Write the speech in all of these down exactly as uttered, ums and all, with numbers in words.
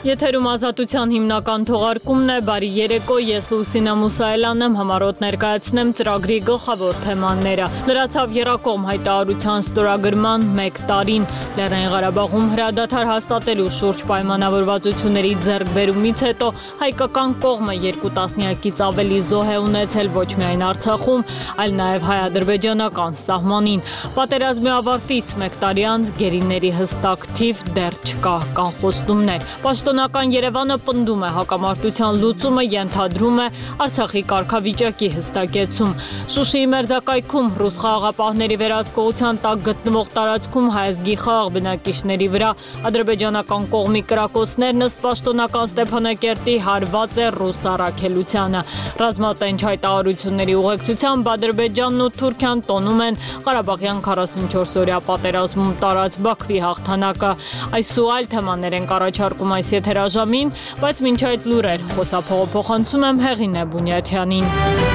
Եթերում ազատության հիմնական թողարկումն է, բարի երեկո, ես Լուսինա Մուսայելյանն եմ, համառոտ ներկայացնեմ ծրագրի գլխավոր թեմաները։ Լրացավ եռակողմ հայտարարության ստորագրման մեկ տարին, Լեռնային Ղարաբաղում հրադադար հաստատելու շուրջ պայմանավորվածությունների ձեռքբերումից հետո հայկական կողմը երկու տասնյակից ավելի զոհ է ունեցել ոչ միայն Արցախում, այլ նաև հայ-ադրբեջանական սահմանին։ Պատերազմի ավարտից մեկ տարի անց գերիների հստակ թիվ դեռ չկա, կան խոստումներ։ Պաշտոնական Երևանը պնդում է հակամարտության լուծումը, ենթադրում է Արցախի կարգավիճակի հստակեցում։ Շուշիի մերձակայքում ռուս խաղաղապահների վերահսկողության տակ գտնվող տարածքում հայազգի խաղաղ բնակիչների վրա ադրբեջանական կողմի կրակոցներն ըստ պաշտոնական Ստեփանակերտի հարված է ռուս առաքելությանը։ Ռազմատենչ հայտարարությունների ուղեկցությամբ Ադրբեջանն ու Թուրքիան տոնում են Ղարաբաղյան քառասունչորս օրյա պատերազմում տարած Բաքվի հաղթանակը։ Այս ու այլ թեմաներ են առաջարկում այս եթերաժամին, բայց մինչ այդ լուրեր խոսափողը փոխանցում եմ Հեղինե Բունյաթյանին։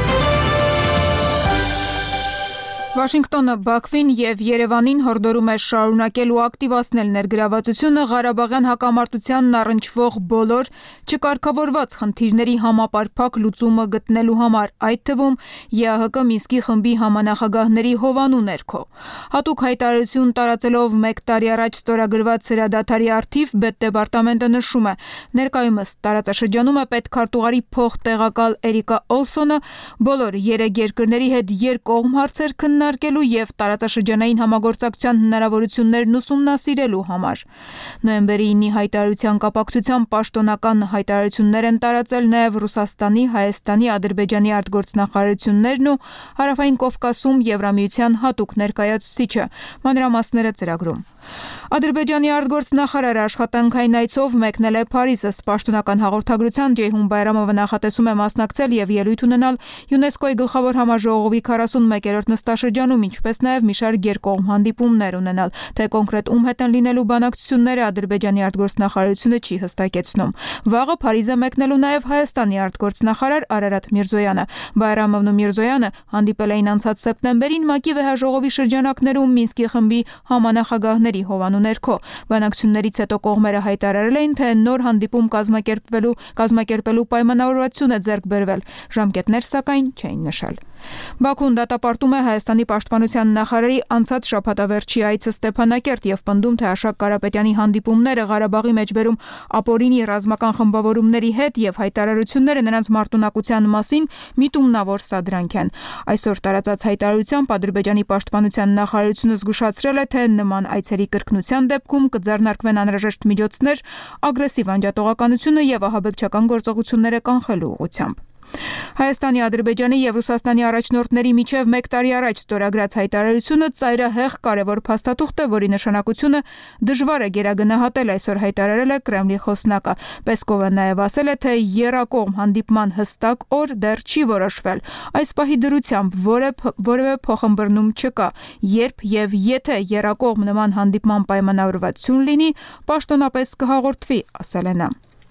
Վաշինգտոնը Բաքվին և Երևանին հորդորում է շարունակել ու ակտիվացնել ներգրավվածությունը Ղարաբաղյան հակամարտությանն առնչվող բոլոր չկարգավորված խնդիրների համապարփակ լուծումը գտնելու համար, այդ թվում ԵԱՀԿ Մինսկի խմբի համանախագահների հովանու ներքո։ Հատուկ հայտարարություն տարածելով մեկ տարի առաջ ստորագրված հրադադարի առթիվ Պետդեպարտամենտը նշում է, ներկայումս տարածաշրջանում է պետքարտուղարի փոխտեղակալ Էրիկա Օլսոնը բոլոր երեք երկրների հետ երկկողմ հարցեր քննարկելու և տարածաշրջանային համագործակցության հնարավորություններն ուսումնասիրելու համար։ Նոյեմբերի ինի հայտարարության կապակցությամբ պաշտոնական հայտարարություններ են տարածել նաև Ռուսաստանի, Հայաստանի, Ադրբեջանի արտգործնախարարություններն ու Հարավային Կովկասում Եվրամիության հատուկ ներկայացուցիչը։ Մանրամասները ծրագրում։ Ադրբեջանի արտգործնախարարը աշխատանքային այցով մեկնել է Փարիզ, ըստ պաշտոնական հաղորդագրության Ջեյհուն Բայրամովը նախատեսում է մասնակցել և ելույթ ունենալ ՅՈՒՆԵՍԿՕ-ի գլխավոր համաժողովի քառասունմեկերորդ նստաշրջանում, ինչպես նաև մի շարք երկկողմ հանդիպումներ ունենալ, թե կոնկրետ ում հետ են լինելու բանակցությունները Ադրբեջանի արտգործնախարարությունը չի հստակեցնում։ Վաղը Փարիզ է մեկնելու նաև Հայաստանի արտգործնախարար Արարատ Միրզոյանը։ Բայրամովն ու Միրզոյանը հանդիպել էին անցած սեպտեմբերին ՄԱԿ-ի վեհաժողովի շրջանակներում Մինսկի խմբի համանախագահների հովանու ներքո։ Բանակցություններից հետո կողմերը հայտարարել էին, թե նոր հանդիպում կազմակերպվելու կազմակերպելու պայմանավորվածություն է ձեռք բերվել, ժամկետներ սակայն չէին նշել։ Բաքուն դատապարտում է Հայաստանի պաշտպանության նախարարի անցած շաբաթավերջի այցը Ստեփանակերտ և պնդում, թե Աշակ Կարապետյանի հանդիպումները Ղարաբաղի մեջբերում ապօրինի ռազմական խմբավորումների հետ և հայտարարությունները նրանց մարտունակության մասին միտումնավոր սադրանք են։ Այսօր տարածած հայտարարությամբ Ադրբեջանի պաշտպանության նախարարությունը զգուշացրել է, թե նման այցերի կրկնության դեպքում կձեռնարկվեն անհրաժեշտ միջոցներ ագրեսիվ անջատողականությունը և ահաբեկչական գործողությունները կանխելու ուղղությամբ։ Հայաստանի, Ադրբեջանի և Ռուսաստանի առաջնորդների միջև մեկ տարի առաջ ստորագրած հայտարարությունը ծայրահեղ կարևոր փաստաթուղթ է, որի նշանակությունը դժվար է գերագնահատել, այսօր հայտարարել է Կրեմլի խոսնակը։ Պեսկովը նաև ասել է, թե եռակողմ հանդիպման հստակ օր դեռ չի որոշվել։ Այս պահի դրությամբ որևէ փոխըմբռնում չկա, երբ և եթե եռակողմ նման հանդիպման պայմանավորվածություն լինի, պաշտոնապես կհաղորդվի, ասել է նա։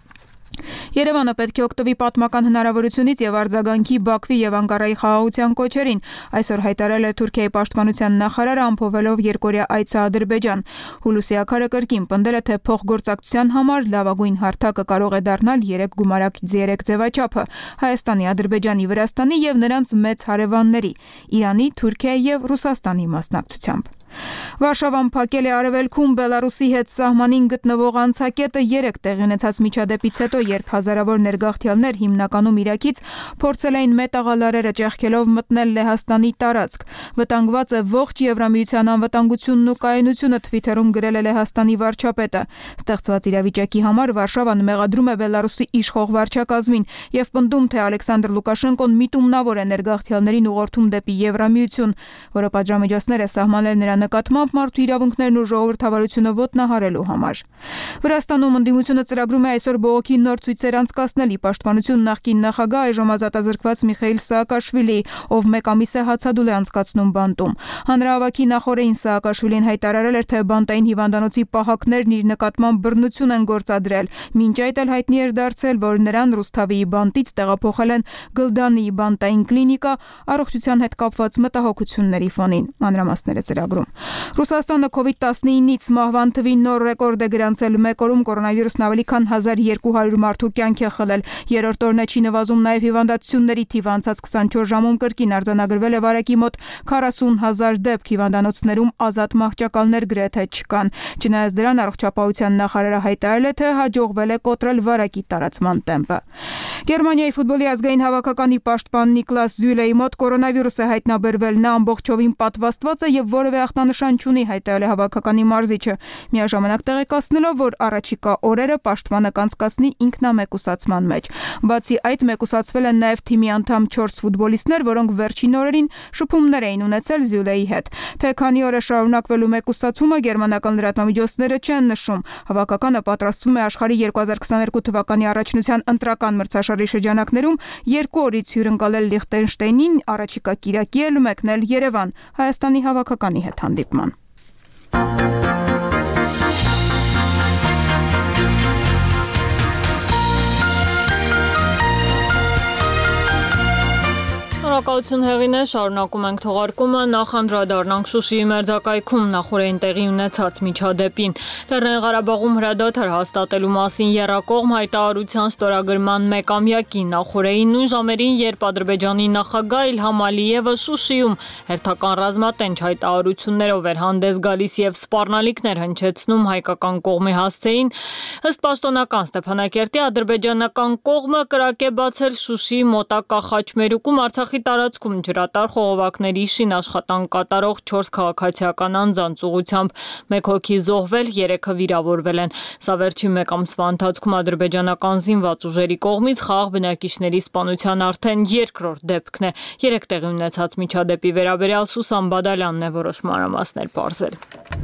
Երևանը պետք է օգտվի պատմական հնարավորությունից և արձագանքի Բաքվի և Անկարայի խաղաղության կոչերին, այսօր հայտարարել է Թուրքիայի պաշտպանության նախարարը, ամփոփելով երկօրյա այցը Ադրբեջան։ Հուլուսի Աքարը կրկին պնդել է, թե փոխգործակցության համար լավագույն հարթակը կարող է դառնալ երեք գումարակից երեք ձևաչափը՝ Հայաստանի, Ադրբեջանի, Վրաստանի և նրանց մեծ հարևանների՝ Իրանի, Թուրքիայի և Ռուսաստանի մասնակցությամբ։ Վարշավան փակել է արևելքում Բելարուսի հետ սահմանին գտնվող անցակետը երեք տեղի ունեցած միջադեպից հետո, երբ հազարավոր ներգաղթյալներ, հիմնականում Իրաքից, փորձել էին մետաղալարերը ճեղքելով մտնել Լեհաստանի տարածք։ Վտանգված է ողջ Եվրամիության անվտանգությունն ու կայունությունը, Թվիթերում գրել է Լեհաստանի վարչապետը։ Ստեղծված իրավիճակի համար Վարշավան մեղադրում է Բելարուսի իշխող վարչակազմին և պնդում, թե Ալեքսանդր Լուկաշենկոն միտումնավոր է ներգաղթյալներին ուղղորդում դեպի Եվրամիություն, որը պատժամիջոցներ է սահմանել նրա նկատմամբ մարդու իրավունքներն ու ժողովրդավարությունը ոտնահարելու համար։ Վրաստանում ընդդիմությունը ծրագրում է այսօր բողոքի նոր ցույցեր անցկացնել։ Պաշտպանություն նախկին նախագահ, այժմ ազատազրկված Միխեիլ Սաակաշվիլի, ով մեկ ամիս է հացադուլ է անցկացնում բանտում։ Հանրահավաքի նախօրեին Սաակաշվիլին հայտարարել էր, թե բանտային հիվանդանոցի պահակներն իր նկատմամբ բռնություն են գործադրել։ Մինչ այդ էլ հայտնի էր դարձել, որ նրան Ռուսթավիի բանտից տեղափոխել են Գլդանիի բանտային կլինիկա առողջության հետ կապված մտահոգությունների ֆոնին։ Մանրամասները ծրագրում։ Ռուսաստանը կովիդ տասնինից մահվան թվի նոր ռեկորդ է գրանցել։ Մեկ օրում կորոնավիրուսն ավելի քան հազար երկու հարյուր մարդու կյանք է խլել։ Երրորդ օրն է չի նվազում նաև հիվանդացությունների թիվը։ Անցած քսանչորս ժամում կրկին արձանագրվել է վարակի մոտ քառասուն հազար դեպք, հիվանդանոցներում ազատ մահճակալներ գրեթե չկան։ Չնայած դրան, առողջապահության նախարարը հայտարարել է, թե հաջողվել է կոտրել վարակի տարածման տեմպը։ Գերմանիայի ֆուտբոլի ազգային հավաքականի պաշտպան Նիկլաս Զյուլեի մոտ կորոնավիրուս է հայտնաբերվել։ Նա ամբողջովին պատվաստված է եւ որևէ ախտանշան չունի, հայտարարել է հավաքականի մարզիչը, միաժամանակ տեղեկացնելով, որ առաջիկա օրերը պաշտպանը կանցկացնի ինքնամեկուսացման մեջ։ Բացի այդ, մեկուսացվել են նաև թիմի անդամ չորս ֆուտբոլիստներ, որոնք վերջին օրերին շփումներ էին ունեցել Զյուլեի հետ։ Թե քանի օր է շարունակվելու մեկուսացումը, գերմանական լրատվամիջոցները չեն նշում։ Հավաքականը պատրաստվում է աշխարհի երկու հազար քսաներկու թվականի առաջնության ընտրական մրցաշարի շրջանակներում երկու օրից հյուրընկալել Լիխտենշտեյնին, առաջիկա կիրակի էլ մեկնել Երևան Հայաստանի հավաքականի հետ հանդիպման։ Շնորհակալություն Հեղինե, շարունակում ենք թողարկումը, նախ անդրադառնանք Շուշիի մերձակայքում նախորդին տեղի ունեցած միջադեպին։ Լեռնային Ղարաբաղում հրադադար հաստատելու մասին եռակողմ հայտարարության ստորագրման մեկամյակի նախորդին նույն ժամերին, երբ Ադրբեջանի նախագահ Իլհամ Ալիևը Շուշիում հերթական ռազմատենչ հայտարարություններով էր հանդես գալիս եւ սպառնալիքներ հնչեցնում հայկական կողմի հասցեին, ըստ պաշտոնական Ստեփանակերտի, ադրբեջանական կողմը կրակ է բացել Շուշիի մոտակա Խաչմերուկում Արցախի տարածքում ջրատար խողովակների շին աշխատանք կատարող չորս քաղաքացիական անձանց ուղղությամբ մեկ հոգի զոհվել, երեքը վիրավորվել են։ Սա վերջին մեկ ամսվա ընթացքում ադրբեջանական զինված ուժերի կողմից խաղաղ բնակիչների սպանության արդեն երկրորդ դեպքն է։ Երեք տեղի ունեցած միջադեպի վերաբերյալ Սուսան Բադալյանն է որոշ մանրամասներ պարզել։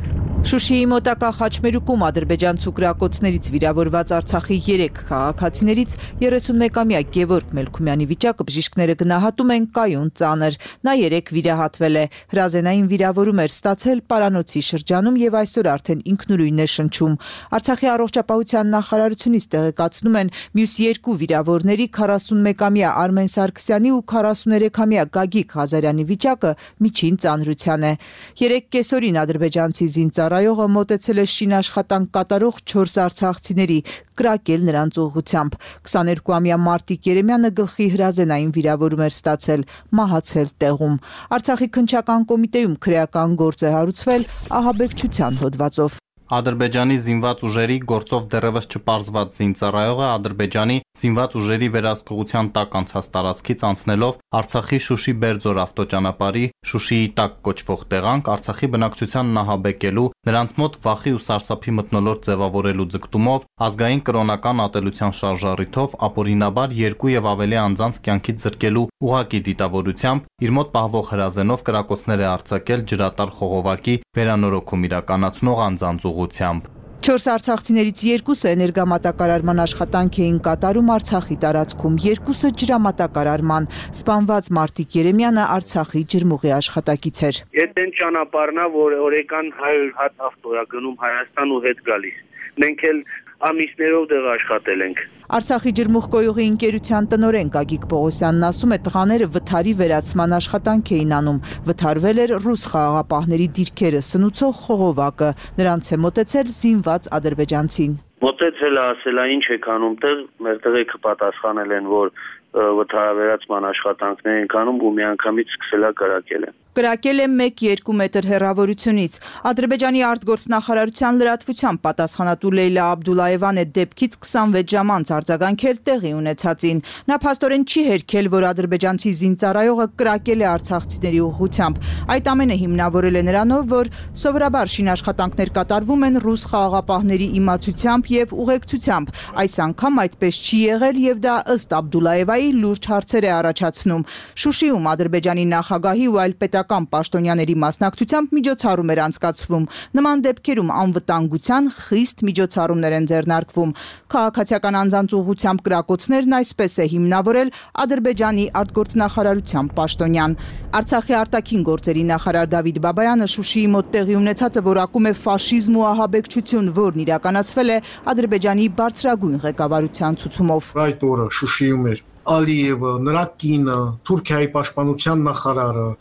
Շուշիի մոտակա Խաչմերուկում ադրբեջանցու կրակոցներից վիրավորված Արցախի երեք քաղաքացիներից երեսունմեկամյա Գևորգ Մելքումյանի վիճակը բժիշկները գնահատում են կայուն ծանր։ Նա երեք վիրահատվել է։ Հրազենային վիրավորում էր ստացել Պարանոցի շրջանում եւ այսօր արդեն ինքնուրույն է շնչում։ Արցախի առողջապահության նախարարությունից տեղեկացնում են մյուս երկու վիրավորների քառասունմեկամյա Արմեն Սարգսյանի ու քառասուներեքամյա Գագիկ Ղազարյանի վիճակը միջին ծանրության է։ Երեք կեսօրին ադրբեջանցի զինծառայողը Ռայողը մոտեցել է շին աշխատանք կատարող չորս արցախցիների, կրակել նրանց ուղղությամբ։ քսաներկուամյա Մարտիկ Երեմյանը գլխի հրազենային վիրավորում էր ստացել, մահացել տեղում։ Արցախի քննչական կոմիտեում քրեական գործ է հարուցվել ահաբեկչության հոդվածով։ Ադրբեջանի զինված ուժերի գործով դեռևս չպարզված զինծառայողը Ադրբեջանի զինված ուժերի վերահսկողության տակ անցած տարածքից անցնելով Արցախի Շուշի Բերձոր ավտոճանապարհի Շուշիի տակ կոչվող տեղանք Արցախի բնակչությանն ահաբեկելու, նրանց մոտ վախի ու սարսափի մթնոլորտ ձևավորելու ձգտումով ազգային կրոնական ատելության շարժառիթով ապօրինաբար երկու եւ ավելի անձանց կյանքից զրկելու ուղղակի դիտավորությամբ իր մոտ պահվող հրազենով կրակոցներ է արձակել ջրատար խողովակի վերանորոգում իրականացնող անձանց ուղղությամբ։ Չորս արցախցիներից երկուսը էներգամատակարարման աշխատանք էին կատարում Արցախի տարածքում, երկուսը ջրամատակարարման։ Սպանված Մարտիկ Երեմյանը Արցախի ջրմուղի աշխատակից էր։ Այդ այն ճանապարհն է, որ օրական հարյուր հատ ավտո է գնում Հայաստան ու հետ գալիս։ Մենք էլ ամիսներով դեղ աշխատել ենք։ Արցախի ջրմուղ կոյուղի ընկերության տնօրեն Գագիկ Պողոսյանն ասում է, տղաները վթարի վերացման աշխատանք էին անում։ Վթարվել էր ռուս խաղաղապահների դիրքերը սնուցող խողովակը։ Նրանց է մոտեցել զինված ադրբեջանցին։ Մոտեցել է, ասել է ինչ եք անում տեղ, մեր տղեկը պատասխանել են, որ վթարավերացման աշխատանքներ են անում ու միանգամից սկսել է կրակել են։ Կրակել է մեկ-երկու մետր հեռավորությունից։ Ադրբեջանի արտգործնախարարության լրատվությամբ պատասխանատու Լեյլա Աբդուլաևան է դեպքից քսանվեց ժամ անց արձագանքել տեղի ունեցածին։ Նա փաստորեն չի հերքել, որ ադրբեջանցի զինծառայողը կրակել է արցախցիների ուղղությամբ։ Այդ ամենը հիմնավորել է նրանով, որ սովորաբար շինաշխատանքներ կատարվում են ռուս խաղաղապահների իմացությամբ եւ ուղեկցությամբ։ Այս անգամ այդպես չի եղել եւ դա ըստ Աբդուլաևայի լուրջ հարցեր է առաջացնում։ Շուշիում ադրբեջանի նախագահի ու այլ պետական պաշտոնյաների մասնակցությամբ միջոցառում էր անցկացվում։ Նման դեպքերում անվտանգության խիստ միջոցառումներ են ձեռնարկվում։ Քաղաքացիական անձանց ուղղությամբ կրակոցներն այսպես է հիմնավորել Ադրբեջանի արտգործնախարարության պաշտոնյան։ Արցախի արտաքին գործերի նախարար Դավիթ Բաբայանը Շուշիի մոտ տեղի ունեցածը որակում է ֆաշիզմ ու ահաբեկչություն, որն իրականացվել է Ադրբեջանի բարձրագույն ղեկավարության ցուցումով։ Այդ օրը Շուշիում էր Ալիևը, նրա կինը, Թուրքիայի պաշտպանության նախարարը,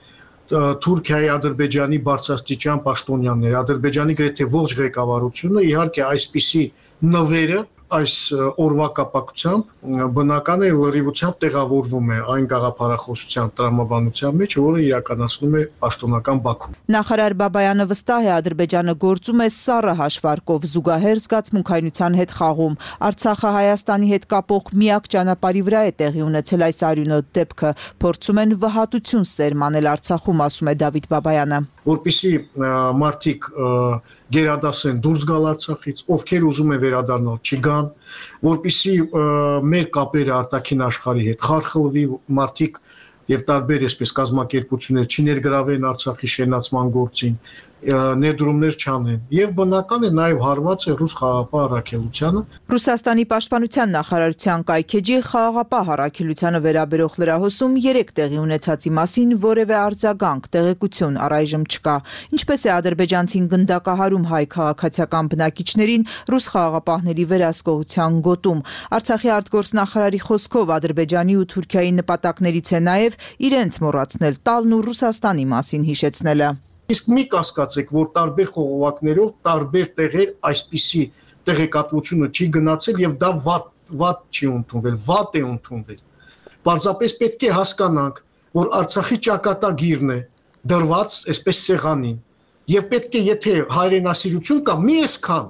Թուրքիայի, Ադրբեջանի բարձրաստիճան պաշտոնյաները, Ադրբեջանի գրեթե ողջ ղեկավարությունը, իհարկե այսպիսի նվերը այս օրվա կապակցությամբ բնական է լրիվությամբ տեղավորվում է այն գաղափարախոսության տրամաբանության մեջ, որը իրականացնում է պաշտոնական Բաքուն։ Նախարար Բաբայանը վստահ է, Ադրբեջանը գործում է սառը հաշվարկով, զուգահեռ զգացմունքայնության հետ խաղում։ Արցախը Հայաստանի հետ կապող միակ ճանապարհի վրա է տեղի ունեցել այս արյունոտ դեպքը, փորձում են վհատություն սերմանել Արցախում, ասում է Դավիթ Բաբայանը։ Որպեսզի մարդիկ գերադասեն դուրս գալ Արցախից, ովքեր ուզում են վերադառնալ չգան, որպեսզի մեր կապերը արտաքին աշխարհի հետ խարխլվի, մարդիկ եւ տարբեր այսպես կազմակերպություններ չներգրավեն Արցախի շենացման գործին, ներդրումներ չանեն եւ բնական է նաեւ հարված է ռուս խաղաղապահ առաքելությանը։ Ռուսաստանի պաշտպանության նախարարության կայքեջի խաղաղապահ առաքելությանը վերաբերող լրահոսում երեք տեղի ունեցածի մասին որևէ արձագանք, տեղեկություն առայժմ չկա։ Ինչպես է ադրբեջանցին գնդակահարում հայ քաղաքացիական բնակիչներին ռուս խաղաղապահների վերահսկողության գոտում։ Արցախի արտգործնախարարի խոսքով Ադրբեջանի ու Թուրքիայի նպատակներից է նաեւ իրենց մոռացնել տալն ու Ռուսաստանի մասին հիշեցնելը։ Իսկ մի կասկածեք, որ տարբեր խողովակներով տարբեր տեղեր այսպիսի տեղեկատվությունը չի գնացել եւ դա վատ վատ չի ընդունվել, վատ է ընդունվել։ Պարզապես պետք է հասկանանք, որ Արցախի ճակատագիրն է դրված այսպես սեղանին եւ պետք է եթե հայրենասիրություն կա մի այսքան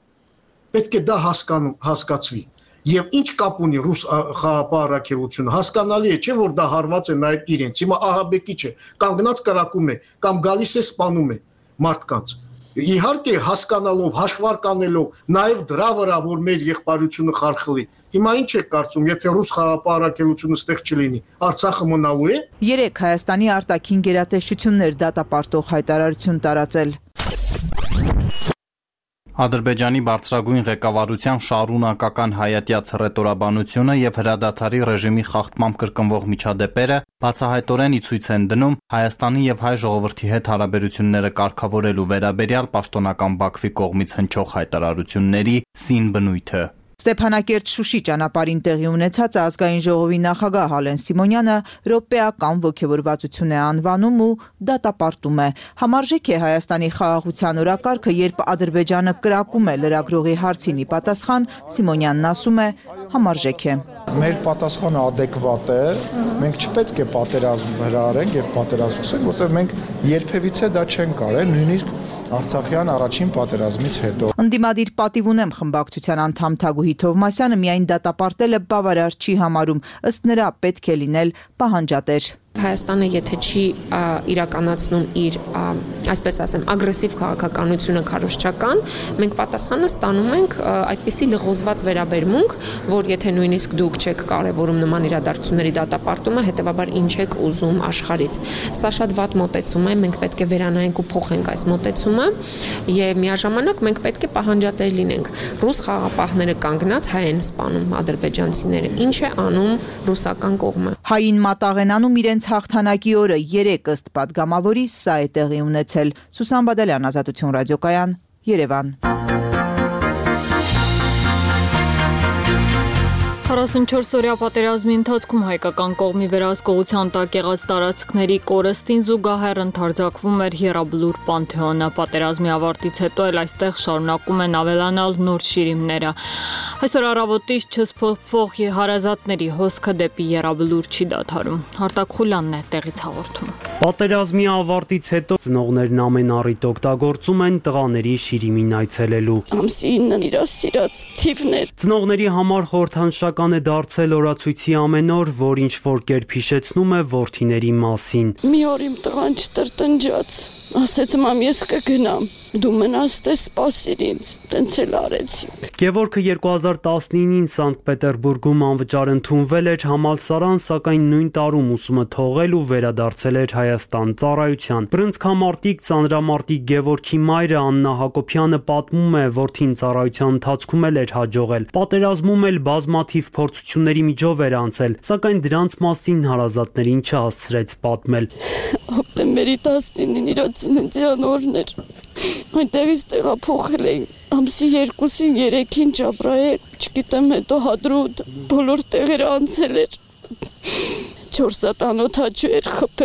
պետք է դա հասկանում հասկացվի։ Եվ ինչ կապ ունի ռուս խաղաղապահ առաքելությունը, հասկանալի է, չէ՞ որ դա հարված է նաև իրենց։ Հիմա ահաբեկիչ է, կամ գնաց կրակում է, կամ գալիս է սպանում է մարդկանց։ Իհարկե հասկանալով, հաշվարկանելով նաև դրա վրա, որ մեր եղբայրությունը խարխլի։ Հիմա ինչ եք կարծում, եթե ռուս խաղաղապահ առաքելությունը ստեղ չլինի, Արցախը մնալու է։ Երեք Հայաստանի արտաքին գերատեսչություններ դատապարտող հայտարարություն տարածել։ Ադրբեջանի բարձրագույն ղեկավարության շարունակական հայատյաց հռետորաբանությունը եւ հրադադարի ռեժիմի խախտմամբ կրկնվող միջադեպերը բացահայտորեն ի ցույց են դնում Հայաստանի եւ հայ ժողովրդի հետ հարաբերությունները կարգավորելու վերաբերյալ պաշտոնական Բաքվի կողմից հնչող հայտարարությունների սին բնույթը։ Ստեփանակերտ-Շուշի ճանապարհին տեղի ունեցածը ազգային ժողովի նախագահ Հալեն Սիմոնյանը ռոպեական ոգևորվածություն է անվանում ու դատապարտում է։ Համարժեք է Հայաստանի խաղաղության օրակարգը, երբ Ադրբեջանը կրակում է լրագրողի հարցին ի պատասխան, Սիմոնյանն ասում է, համարժեք է։ Մեր պատասխանը ադեկվատ է, մենք չպետք է պատերազմ հրահարենք եւ պատերազմենք, որտեղ մենք երբևիցե դա չենք կարել, նույնիսկ Արցախյան առաջին պատերազմից հետո։ Ընդդիմադիր պատիվ ունեմ խմբակցության անդամ Թագուհի Թովմասյանը միայն դատապարտելը բավարար չի համարում, ըստ նրա պետք է լինել պահանջատեր։ Հայաստանը եթե չի իրականացնում իր, այսպես ասեմ, ագրեսիվ քաղաքականությունը քարոզչական, մենք պատասխանը ստանում ենք այդպիսի լղոզված վերաբերմունք, որ եթե նույնիսկ դուք չեք կարևորում նման իրադարձությունների դատապարտումը, հետեւաբար ինչ եք ուզում աշխարհից։ Սա շատ վատ մոտեցում է, մենք պետք է վերանայենք ու փոխենք այս մոտեցումը եւ միաժամանակ մենք պետք է պահանջատեր լինենք։ Ռուս խաղաղապահները կանգնած հայ են սպանում ադրբեջանցիները։ Ինչ է անում ռուսական կողմը։ Հային մատաղ են անում իրենց հաղթանակի օրը երեք ըստ պատգամավորի սա է տեղի ունեցել։ Սուսան Բադալյան, Ազատություն ռադիոկայան, Երևան։ քառասունչորս-օրյա պատերազմի ընթացքում հայկական կողմի վերահսկողության տակ եղած տարածքների կորստին զուգահեռ ընդարձակվում էր Եռաբլուր Պանթեոնը։ Պատերազմի ավարտից հետո էլ այստեղ շարունակում են ավելանալ նոր շիրիմները։ Այսօր առավոտից չսփոփվող հարազատների հոսքը դեպի Եռաբլուր չի դադարում։ Արտակ Խուլյանն է տեղից հաղորդում։ Պատերազմի ավարտից հետո ծնողներն ամեն առիթ օգտագործում են տղաների շիրիմին այցելելու։ Ամսինն իր սիրած թիվներ։ Ծնողների համար խորհրդանշական է դարձել օրացույցի ամեն օր, որ ինչ որ կերպ հիշեցնում է որդիների մասին։ Մի օր իմ տղան չտրտնջաց, ասեց մամ ես կգնամ, դու մնաս տես սպասիր ինձ, տենց էլ արեցի։ Գևորգը երկու հազար տասնինին Սանկտ Պետերբուրգում անվճար ընդունվել էր համալսարան, սակայն նույն տարում ուսումը թողել ու վերադարձել էր Հայաստան ծառայության։ Բրնցքամարտիկ ծանրամարտիկ Գևորգի մայրը Աննա Հակոբյանը պատմում է, որդին ծառայության ընթացքում էլ էր հաջողել։ Պատերազմում էլ բազմաթիվ փորձությունների միջով էր անցել, սակայն դրանց մասին հարազատներին չհասցրեց պատմել։ Հոկտեմբերի տասնինին իր ծննդյան օրն էր։ Այնտեղից տեղափոխել էին ամսի երկուսին, երեքին Ջաբրայել, չգիտեմ հետո Հադրուտ, բոլոր տեղերը անցել էր։ Չորս հատ անօթաչու էր խփել։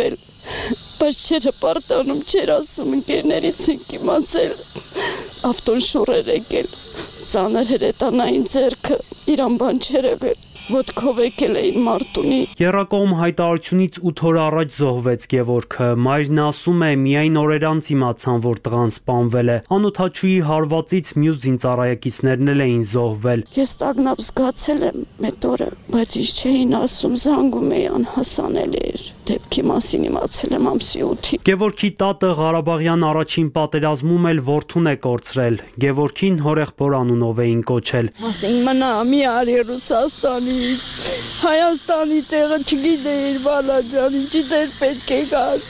բայց չէր հպարտանում, չէր ասում, ընկերներից ենք իմացել, ավտոն շուռեր եկել, ծանր հրետանային ձեռքը, իրան բան չէր եղել, ոտքով եկել էին Մարտունի։ Եռակողմ հայտարարությունից ութ օր առաջ զոհվեց Գևորգը։ Մայրն ասում է, միայն օրեր անց իմացան, որ տղան սպանվել է։ Անօթաչուի հարվածից մյուս զինծառայեկիցներն էլ էին զոհվել։ Ես տագնապ զգացել եմ այդ օրը, բայց ինչ չէին ասում, զանգում էի, անհասանելի էր։ Դեպքի մասին իմացել եմ ամսի ութին։ Գևորգի տատը Ղարաբաղյան առաջին պատերազմում էլ որդուն է կորցրել։ Գևորգին հորեղբոր անունով էին կոչել։ Ասենք մնա մի արի Ռուսաստանի, Հայաստանի տեղը չգիտեիր, բալաջան, ինչի դեր պետք է գաս։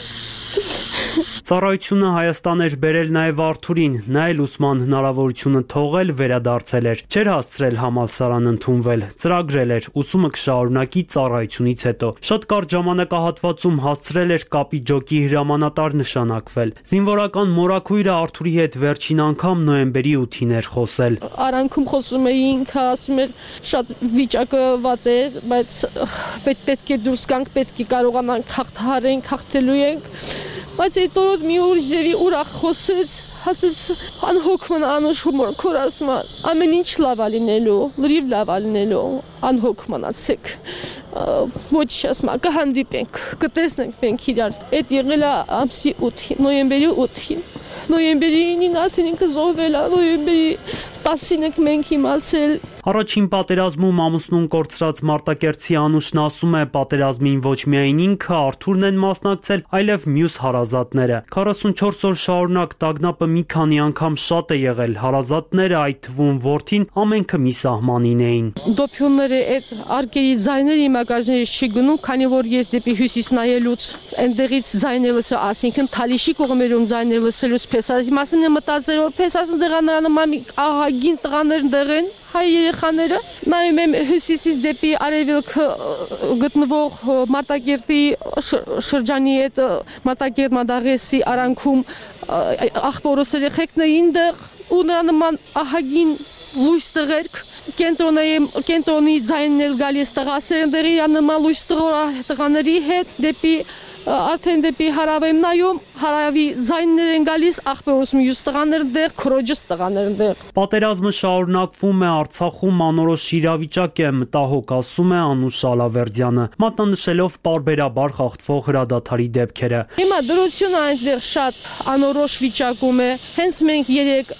Ծառայությունը Հայաստան էր բերել նաև Արթուրին, նա էլ ուսման հնարավորությունը թողել վերադարձել էր, չէր հասցրել համալսարան ընդունվել, ծրագրել էր, ուսումը կշարունակի ծառայությունից հետո։ Շատ կարճ ժամանակահատվածում հասցրել էր կապի ջոկի հրամանատար նշանակվել։ Զինվորական մորաքույրը Արթուրի հետ վերջին անգամ նոյեմբերի ութին էր խոսել։ Արանքում խոսում էինք, ասում էր շատ վիճակը վատ է, բայց պետք է դուրս գանք, պետք է կարողանանք հաղթահարենք, հաղթելու ենք։ Բայց այդ օրոց մի ուրիշ ձևի ուրախ խոսեց, ասեց անհոգ մն անուշ հումոր, քոր ասում ամեն ինչ լավ լինելու, լրիվ լավ լինելու, անհոգ մնացեք, ոչ ասում կհանդիպենք, կտեսնենք մենք իրար, այդ եղել է ամսի ութին, նոյեմբերի ութին, նոյեմբերի ինին արդեն ինքը զոհվել է, նոյեմբերի տասին ենք մենք իմացել։ Առաջին պատերազմում ամուսնուն կորցրած Մարտակերտցի Անուշն ասում է, պատերազմին ոչ միայն ինքը, Արթուրն են մասնակցել, այլև մյուս հարազատները։ քառասունչորս օր շարունակ տագնապը մի քանի անգամ շատ է եղել, հարազատները, այդ թվում որդին, ամենքը մի սահմանին էին։ Դոփյոնները այդ արկերի ձայները իմ ագաժներից չի գնում, քանի որ ես դեպի հյուսիս նայելուց այնտեղից ձայներ լսել, ասինքն Թալիշի կողմերում ձայներ լսելուց Փեսասի մասին եմ մտածել, որ Փեսասն դեղանան նման ահագին տղաներ դեղեն, հայ երեխաները, նայում եմ հյուսիսից դեպի արևելք գտնվող Մարտակերտի շրջանի այդ Մարտակերտ Մադաղեսի արանքում աղբորոս երեխեքն էին դեղ ու նրա նման ահագին լույս տղերք կենտրոնի ձայնն էլ գալիս տղասերնդերի նման լույս տղաների հետ դեպի արդեն դեպի հարավ եմ նայում, հարավի ձայններ են գալիս, աղբերոս մյուս տղաներ դեղ, քրոջս տղաներ դեղ։ Պատերազմը շարունակվում է, Արցախում անորոշ իրավիճակ է, մտահոգ ասում է Անուշ Ալավերդյանը, մատնանշելով պարբերաբար խախտվող հրադադարի դեպքերը։ Հիմա դրությունը այնտեղ շատ անորոշ վիճակում է, հենց մենք երեք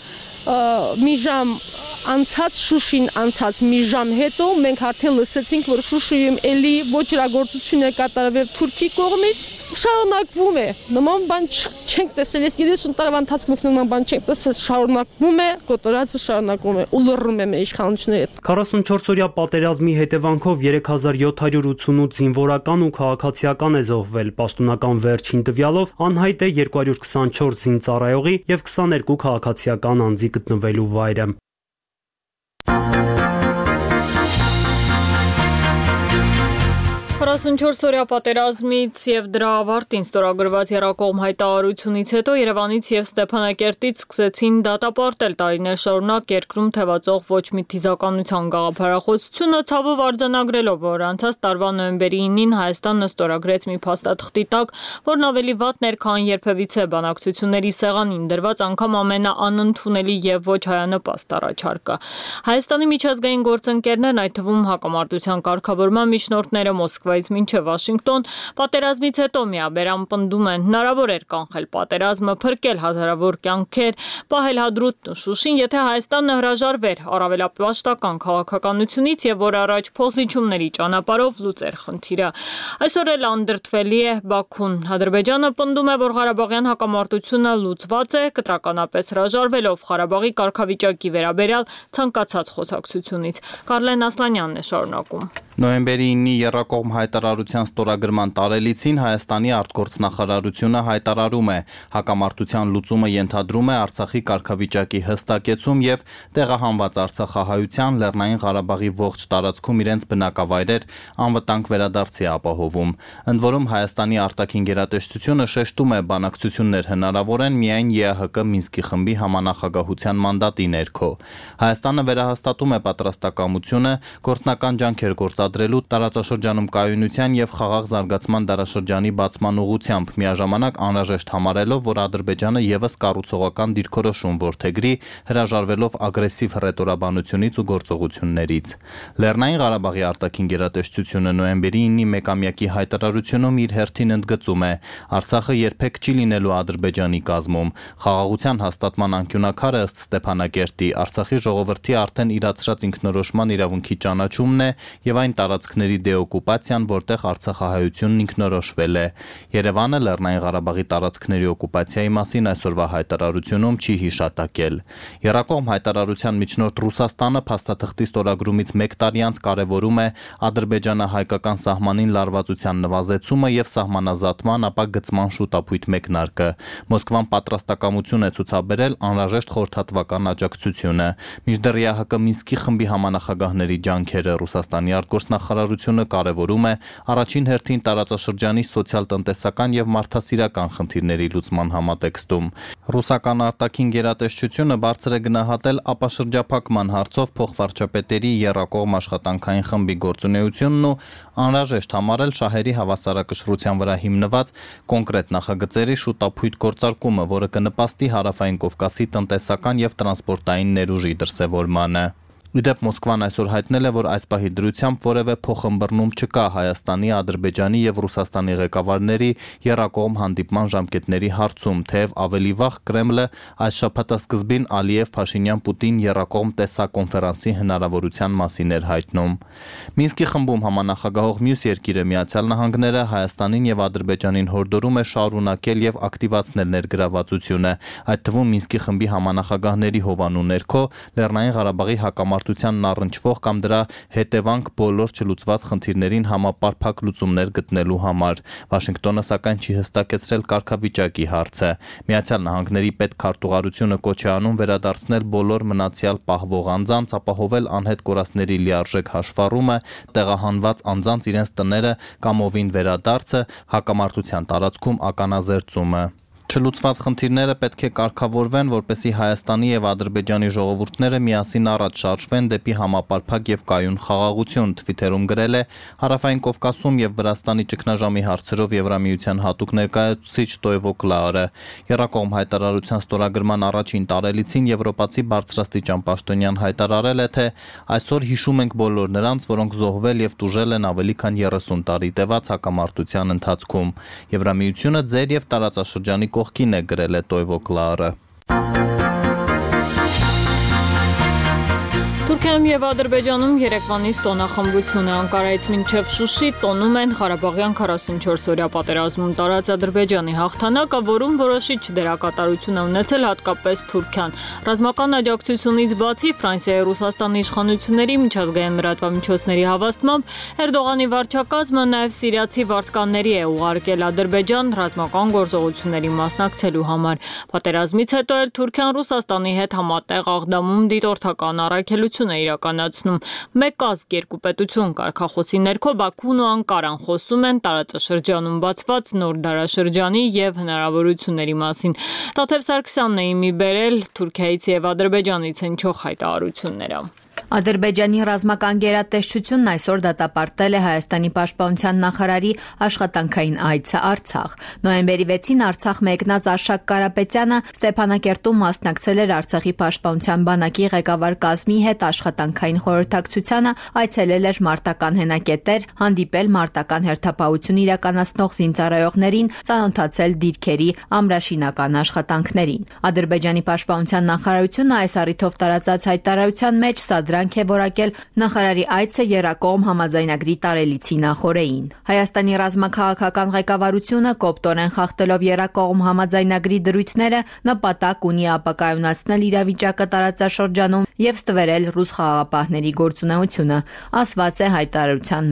մի ժամ անցած Շուշին անցած մի ժամ հետո մենք արդեն լսեցինք, որ Շուշիում էլի ոչրագործություն է կատարվել Թուրքի կողմից, շարունակվում է, նման բան չենք տեսել, ես երեսուն տարվա ընթացքում նման բան չենք տեսել, շարունակվում է, կոտորածը շարունակվում է, ու լռում է մեր իշխանությունների հետ։ քառասունչորս օրյա պատերազմի հետևանքով երեք հազար յոթ հարյուր ութսունութ զինվորական ու քաղաքացիական է զոհվել, պաշտոնական վերջին տվյալով անհայտ է երկու հարյուր քսանչորս զինծառայողի եւ քսաներկու քաղաքացիական անձի գտնվելու վայրը։ քառասունչորս օրյա պատերազմից եւ դրա ավարտին ստորագրված եռակողմ հայտարարությունից հետո Երևանից եւ Ստեփանակերտից սկսեցին դատապարտել տարիներ շարունակ երկրում թևածող ոչ մի թիզականության գաղափարախոսությունը, ցավով արձանագրելով, որ անցած տարվա նոյեմբերի ինին Հայաստանը ստորագրեց մի փաստաթղթի տակ, որն ավելի վատն էր, քան երբևիցե բանակցությունների սեղանին դրված անգամ ամենաանընդունելի եւ ոչ հայանպաստ առաջարկը։ Հայաստանի միջազգային գործընկերներն, այդ թվում հակամարտության կարգավորման միջնորդները Մոսկվայից մինչև Վաշինգտոն, պատերազմից հետո միաբերան պնդում են հնարավոր էր կանխել պատերազմը, փրկել հազարավոր կյանքեր, պահել Հադրութն ու Շուշին, եթե Հայաստանը հրաժարվեր առավելապաշտական քաղաքականությունից եւ որ առաջ փոխզիջումների ճանապարհով լուծեր խնդիրը։ Այսօր էլ անդրդվելի է Բաքուն։ Ադրբեջանը պնդում է, որ Ղարաբաղյան հակամարտությունը լուծված է, կտրականապես հրաժարվելով Ղարաբաղի կարգավիճակի վերաբերյալ ցանկացած խոսակցությունից։ Կարլեն Ասլանյանն է շարունակում։ Նոյեմբերի ինի եռակողմ հայտարարության ստորագրման տարելիցին Հայաստանի արտգործնախարարությունը հայտարարում է, հակամարտության լուծումը ենթադրում է Արցախի կարգավիճակի հստակեցում եւ տեղահանված արցախահայության Լեռնային Ղարաբաղի ողջ տարածքում իրենց բնակավայրեր անվտանգ վերադարձի ապահովում։ Ընդ որում Հայաստանի արտաքին գերատեսչությունը շեշտում է, բանակցություններ հնարավոր են միայն Է Ա Հ Կ Մինսկի խմբի համանախագահության մանդատի ներքո։ Հայաստանը վերահաստատում է պատրաստակամությունը գործնական ջանքեր գործ գործադրելու տարածաշրջանում կայունության եւ խաղաղ զարգացման դարաշրջանի բացման ուղղությամբ, միաժամանակ անհրաժեշտ համարելով, որ Ադրբեջանը եւս կառուցողական դիրքորոշում որդեգրի, հրաժարվելով ագրեսիվ հռետորաբանությունից ու գործողություններից։ Լեռնային Ղարաբաղի արտաքին գերատեսչությունը նոյեմբերի ինի մեկամյակի հայտարարությունում իր հերթին ընդգծում է. Արցախը երբեք չի լինելու Ադրբեջանի կազմում։ Խաղաղության հաստատման անկյունակարը ըստ Ստեփանակերտի Արցախի ժողովրդի արդեն իրացրած ինքնորոշման իրավունքի ճանաչումն է եւ այն տարածքների դեօկուպացիան, որտեղ արցախահայությունն ինքնորոշվել է։ Երևանը Լեռնային Ղարաբաղի տարածքների օկուպացիայի մասին այսօրվա հայտարարությունում չի հիշատակել։ Եռակողմ հայտարարության միջնորդ Ռուսաստանը փաստաթղթի ստորագրումից մեկ տարի անց կարևորում է ադրբեջանա-հայկական սահմանին լարվածության նվազեցումը եւ սահմանազատման, ապա գծման շուտապույտ մեկնարկը։ Մոսկվան պատրաստակամություն է ցուցաբերել անհրաժեշտ խորհրդատվական աջակցությունը։ Մինչդեռ ԵԱՀԿ Մինսկի խմբի համանախագահների ջանքերը Ռուսաստանի արտգործնախարարությունը կարևորում է առաջին հերթին տարածաշրջանի սոցիալ-տնտեսական եւ մարդասիրական խնդիրների լուծման համատեքստում։ Ռուսական արտաքին գերատեսչությունը բարձր է գնահատել ապաշրջափակման հարցով փոխվարչապետերի եռակողմ աշխատանքային խմբի գործունեությունն ու անհրաժեշտ համարել շահերի հավասարակշռության վրա հիմնված կոնկրետ նախագծերի շուտապույտ գործարկումը, որը կնպաստի Հարավային Կովկասի տնտեսական եւ տրանսպորտային ներուժի դրսեւորմանը։ Իդեպ Մոսկվան այսօր հայտնել է, որ այս պահի դրությամբ որևէ փոխըմբռնում չկա Հայաստանի, Ադրբեջանի եւ Ռուսաստանի ղեկավարների եռակողմ հանդիպման ժամկետների հարցում, թեև ավելի վաղ Կրեմլը այս շաբաթասկզբին Ալիև-Փաշինյան-Պուտին եռակողմ տեսակոնֆերանսի հնարավորության մասին էր հայտնում։ Մինսկի խմբում համանախագահող մյուս երկիրը Միացյալ Նահանգները Հայաստանին եւ Ադրբեջանին հորդորում է շարունակել եւ ակտիվացնել ներգրավվածությունը, այդ թվում Մինսկի խմբի համանախագահների հովանու ներքո Լեռնային Ղարաբաղի հակամարտությանն առնչվող կամ դրա հետևանք բոլոր չլուծված խնդիրներին համապարփակ լուծումներ գտնելու համար։ Վաշինգտոնը սակայն չի հստակեցրել կարգավիճակի հարցը։ Միացյալ Նահանգների պետքարտուղարությունը կոչ է անում վերադարձնել բոլոր մնացյալ պահվող անձանց, ապահովել անհետ կորածների լիարժեք հաշվառումը, տեղահանված անձանց իրենց տները կամովին վերադարձը, հակամարտության տարածքում ականազերծումը։ Չլուծված խնդիրները պետք է կարգավորվեն, որպեսզի Հայաստանի եւ Ադրբեջանի ժողովուրդները միասին առաջ շարժվեն դեպի համապարփակ եւ կայուն խաղաղություն, Թվիթերում գրել է Հարավային Կովկասում եւ Վրաստանի ճգնաժամի հարցերով Եվրամիության հատուկ ներկայացուցիչ Տոյվո Կլաուրը։ Եռակողմ հայտարարության ստորագրման առաջին տարելիցին եվրոպացի բարձրաստիճան պաշտոնյան հայտարարել է, թե այսօր հիշում ենք բոլոր նրանց, որոնք զոհվել եւ տուժել են ավելի քան երեսուն տարի տևած հակամարտության ընթացքում։ Եվրամիությունը ձեր եւ տարածաշրջանի կողքին է գրել է Տոյվո Կլաուրը։ Թուրքիայում եւ Ադրբեջանում երեկվանից տոնախմբությունը Անկարայից մինչև Շուշի տոնում են Ղարաբաղյան քառասունչորս-օրյա պատերազմում տարած Ադրբեջանի հաղթանակը, որում որոշիչ դերակատարություն է ունեցել հատկապես Թուրքիան։ Ռազմական աջակցությունից բացի Ֆրանսիայի Ռուսաստանի իշխանությունների միջազգային լրատվամիջոցների հավաստմամբ Էրդողանի վարչակազմը նաեւ սիրիացի վարձկանների է ուղարկել Ադրբեջան ռազմական գործողությունների մասնակցելու համար։ Պատերազմից հետո էլ Թուրքիան Ռուսաստանի հետ համատեղ Աղդամում դիտորդական առաքելություն է իրականացնում։ Մեկ ազգ երկու պետություն կարգախոսի ներքո Բաքուն ու Անկարան խոսում են տարածաշրջանում բացված նոր դարաշրջանի եւ հնարավորությունների մասին։ Տաթև Սարգսյանն է իմի բերել Թուրքիայից եւ Ադրբեջանից հնչող հայտարարությունները։ Ադրբեջանի ռազմական գերատեսչությունն այսօր դատապարտել է Հայաստանի պաշտպանության նախարարի աշխատանքային այցը Արցախ։ Նոյեմբերի վեցին Արցախ մեկնած Արշակ Կարապետյանը Ստեփանակերտում մասնակցել էր Արցախի պաշտպանության բանակի ղեկավար կազմի հետ աշխատանքային խորհրդակցությանը, այցելել էր մարտական հենակետեր, հանդիպել մարտական հերթապահություն իրականացնող զինծառայողներին, ծանոթացել դիրքերի ամրաշինական աշխատանքներին։ Ադրբեջանի պաշտպանության նախարարությունը այս առիթով տարածած հայտարարության մեջ սադրանք է որակել նախարարի այցը եռակողմ համաձայնագրի տարելիցի նախօրեին։ Հայաստանի ռազմաքաղաքական ղեկավարությունը կոպտորեն խախտելով եռակողմ համաձայնագրի դրույթները նպատակ ունի ապակայունացնել իրավիճակը տարածաշրջանում եւ ստվերել ռուս խաղաղապահների գործունեությունը, ասված է հայտարարության մեջ։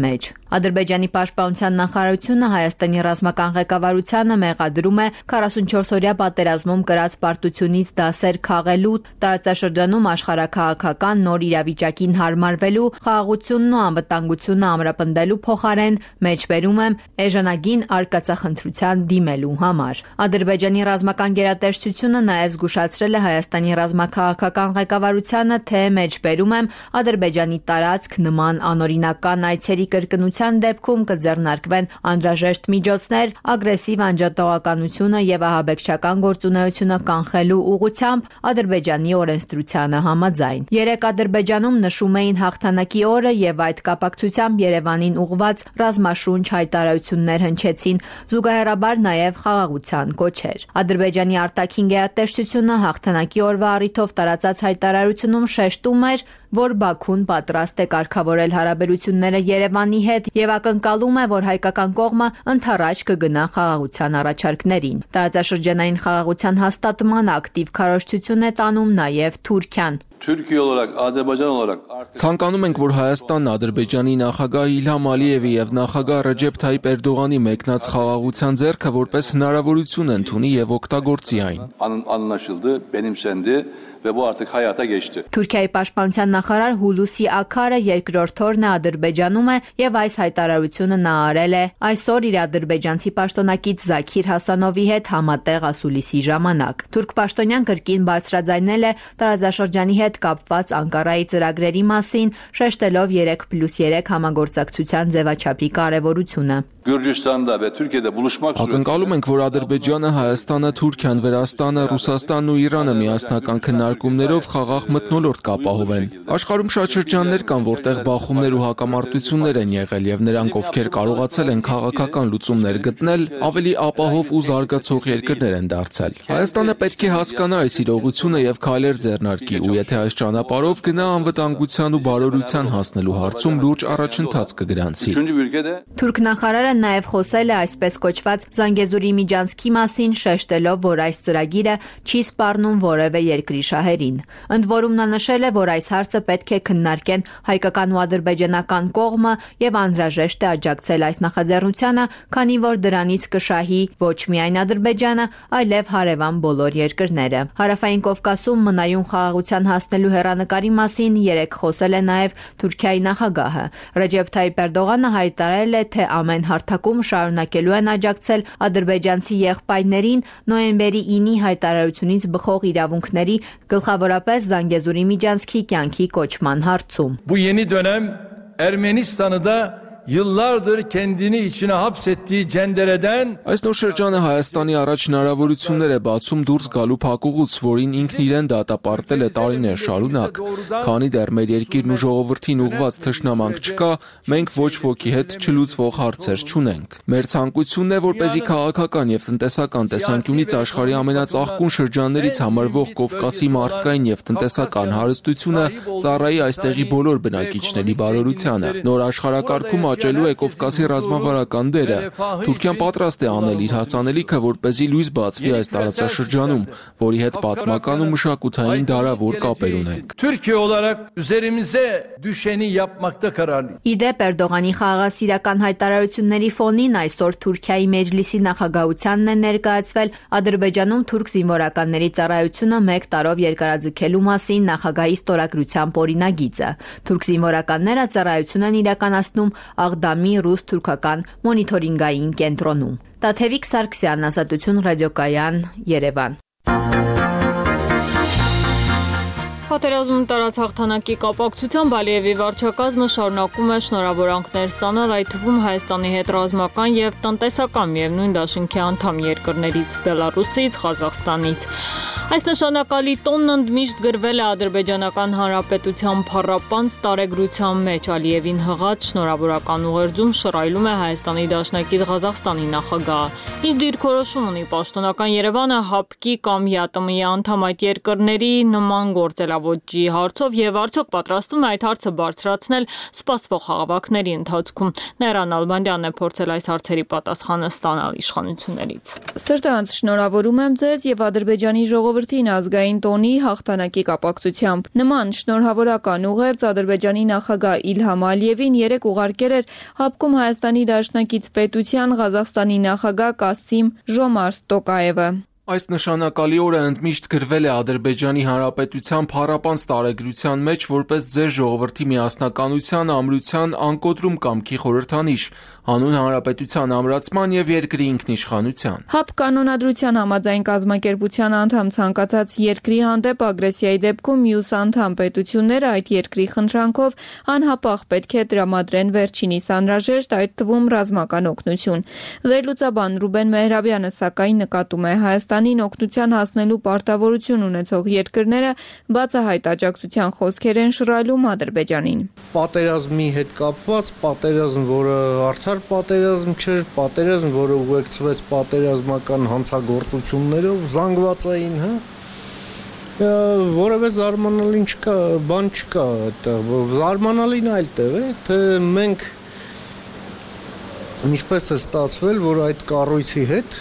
Ադրբեջանի պաշտպանության նախարարությունը Հայաստանի ռազմական ղեկավարությանը մեղադրում է քառասունչորս-օրյա պատերազմում կրած պարտությունից դասեր քաղելու, տարածաշրջանում աշխարհաքաղաքական նոր իրավիճակին հարմարվելու, խաղաղությունն ու անվտանգությունը ամրապնդելու փոխարեն մեջբերում եմ էժանագին արկածախնդրության դիմելու համար։ Ադրբեջանի ռազմական գերատեսչությունը նաև զգուշացրել է Հայաստանի ռազմաքաղաքական ղեկավարությանը, թե մեջբերում եմ Ադրբեջանի տարածք նման անօրինական այցերի կրկնության դեպքում կձեռնարկվեն անհրաժեշտ միջոցներ ագրեսիվ անջատողականությունը եւ ահաբեկչական գործունեությունը կանխելու ուղղությամբ Ադրբեջանի օրենսդրությանը համաձայն։ Երեկ Ադրբեջանում նշում էին հաղթանակի օրը եւ այդ կապակցությամբ Երևանին ուղղված ռազմաշունչ հայտարարություններ հնչեցին, զուգահեռաբար նաև խաղաղության կոչեր։ Ադրբեջանի արտաքին գերատեսչությունը հաղթանակի օրվա առիթով տարածած հայտարարությունում շեշտում էր, որ Բաքուն պատրաստ է կարգավորել հարաբերությունները Երևանի հետ եւ ակնկալում է, որ հայկական կողմը ընդառաջ կգնա խաղաղության առաջարկներին։ Տարածաշրջանային խաղաղության հաստատման ակտիվ քարոզչություն է տանում նաև Թուրքիան։ Türkiye olarak, Azerbaycan olarak Ցանկանում ենք, որ Հայաստանն Ադրբեջանի նախագահ Իլհամ Ալիևի եւ նախագահ Ռեջեփ Թայիպ Էրդողանի մեկնած խաղաղության ձեռքը որպես հնարավորություն ընդունի եւ օգտագործի այն։ Anlaşıldı, benimsendi ve bu artık hayata geçti. Թուրքիայի պաշտպանության նախարար Հուլուսի Աքարը երկրորդ օրն է Ադրբեջանում է եւ այս հայտարարությունը նա արել է այսօր իր ադրբեջանցի պաշտոնակից Զաքիր Հասանովի հետ համատեղ ասուլիսի ժամանակ։ Թուրք պաշտոնյան կրկին բարձրաձայնել է տարածաշրջանի հետ կապված Անկարայի ծրագրերի մասին, շեշտելով երեք պլյուս երեք համագործակցության ձևաչափի կարևորությունը։ Gürcistan'da ve Türkiye'de buluşmak Ակնկալում ենք, որ Ադրբեջանը, Հայաստանը, Թուրքիան, Վրաստանը, Ռուսաստանն ու Իրանը միասնական քննարկումներով խաղաղ մթնոլորտ կապահովեն։ Աշխարհում շատ շրջաններ կան, որտեղ բախումներ ու հակամարտություններ են եղել եւ նրանք, ովքեր կարողացել են քաղաքական լուծումներ գտնել, ավելի ապահով ու զարգացող երկրներ են դարձել։ Հայաստանը պետք է հասկանա այս իրողությունը եւ քայլեր ձեռնարկի, ու եթե այս ճանապարհով գնա, անվտանգության ու բարօրության հասնելու հարցում լուրջ առաջընթաց կգրանցի։ Թուրք նախարարը նաև խոսել է այսպես կոչված Զանգեզուրի միջանցքի մասին, շեշտելով, որ այս ծրագիրը չի սպառնում որևէ երկրի շահերին։ Ընդ որում նա նշել է, որ այս հարցը պետք է քննարկեն հայկական ու ադրբեջանական կողմը եւ անհրաժեշտ է աջակցել այս նախաձեռնությանը, քանի որ դրանից կշահի ոչ միայն Ադրբեջանը, այլև հարևան բոլոր երկրները։ Հարավային Կովկասում մնայուն խաղաղության հասնելու հեռանկարի մասին երեկ խոսել է նաև Թուրքիայի նախագահը։ Ռեջեփ Թայիպ Էրդողանը հայտարարել է, թե ամեն հարթակում շարունակելու են աջակցել ադրբեջանցի եղբայրներին նոյեմբերի ինի հայտարարությունից բխող իրավունքների, գլխավորապես Զանգեզուրի միջանցքի կյանքի կոչման հարցում։ Bu yeni dönem Ermenistan'ı da yıllardır kendini içine hapsettiği cendereden Այս նոր շրջանը Հայաստանի առաջ հնարավորություններ է բացում դուրս գալու փակուղուց, որին ինքն իրեն դատապարտել է տարիներ շարունակ։ Քանի դեռ մեր երկիրն ու ժողովրդին ուղված թշնամանք չկա, մենք ոչ ոքի հետ չլուծվող հարցեր չունենք։ Մեր ցանկությունն է, որպեսզի քաղաքական եւ տնտեսական տեսանկյունից աշխարհի ամենածաղկուն շրջաններից համարվող Կովկասի մարդկային եւ տնտեսական հարստությունը ծառայի այստեղի բոլոր բնակիչների բարօրությանը։ Նոր աշխարհակարգում աճելու է Կովկասի ռազմավարական դերը։ Թուրքիան պատրաստ է անել իր հասանելիքը, որպեսզի լույս բացվի այս տարածաշրջանում, որի հետ պատմական ու մշակութային դարավոր կապեր ունենք։ Türkiye olarak üzerimize düşeni yapmakta kararlıyız. Իդեպ Էրդողանի խաղաղասիրական հայտարարությունների ֆոնին այսօր Թուրքիայի մեջլիսի նախագահությանն է ներկայացվել Ադրբեջանում թուրք զինվորականների ծառայությունը մեկ տարով երկարաձգելու մասին նախագահի ստորագրությամբ օրինագիծը։ Թուրք զինվորականները ծառայություն են իրականացնում Աղդամի ռուս-թուրքական մոնիթորինգային կենտրոնում։ Տաթևիկ Սարգսյան, Ազատություն ռադիոկայան, Երևան։ Պատերազմում տարած հաղթանակի կապակցությամբ Ալիևի վարչակազմը շարունակում է շնորհավորանքներ ստանալ, այդ թվում Հայաստանի հետ ռազմական եւ տնտեսական միևնույն դաշինքի անդամ երկրներից՝ Բելարուսից, Ղազախստանից։ Այս նշանակալի տոնն ընդմիշտ գրվել է Ադրբեջանական Հանրապետության փառապանծ տարեգրության մեջ։ Ալիևին հղած շնորհավորական ուղերձում շռայլում է Հայաստանի դաշնակից Ղազախստանի նախագահը։ Ինչ դիրքորոշում ունի պաշտոնական Երևանը ՀԱՊԿ-ի կամ ԵԱՏՄ-ի անդամ այդ երկրների նման գործելավոճի հարցով եւ արդյոք պատրաստվում է այդ հարցը բարձրացնել սպասվող խաղաղակների ընթացքում։ Ներան Ալբանդյանն է փորձել այս հարցերի պատասխանը ստանալ իշխանություններից։ Սրտանց շնորհավորում եմ ձեզ եւ Ադրբեջանի ժողովրդին ժողովրդին ազգային տոնի հաղթանակի կապակցությամբ։ Նման շնորհավորական ուղերձ Ադրբեջանի նախագահ Իլհամ Ալիևին երեկ ուղարկել էր Հապկում Հայաստանի դաշնակից պետության Ղազախստանի նախագահ Կասիմ Ժոմարտ Տոկաևը։ Այս նշանակալի օրը ընդմիշտ գրվել է Ադրբեջանի Հանրապետության փառապանծ տարեգրության մեջ որպես ձեր ժողովրդի միասնականության, ամրության, անկոտրում կամքի խորհրդանիշ, հանուն հանրապետության ամրացման եւ երկրի ինքնիշխանության։ ՀԱՊ կանոնադրության համաձայն կազմակերպության անդամ ցանկացած երկրի հանդեպ ագրեսիայի դեպքում մյուս անդամ պետությունները այդ երկրի խնդրանքով անհապաղ պետք է տրամադրեն վերջինիս անհրաժեշտ, այդ թվում ռազմական օգնություն։ Վերլուծաբան Ռուբեն Մեհրաբյանը սակայն նկատում է Հայաստանին օգնության հասնելու պարտավորություն ունեցող երկրները բացահայտ աջակցության խոսքեր են շռայլում Ադրբեջանին։ Պատերազմի հետ կապված պատերազմ, որը արդար պատերազմ չէր, պատերազմ, որը ուղեկցվեց պատերազմական հանցագործություններով, զանգվածային, հա։ Որևէ զարմանալի չկա, բան չկա այդտեղ, զարմանալին այլ տեղ է, թե մենք ինչպես է ստացվել, որ այդ կառույցի հետ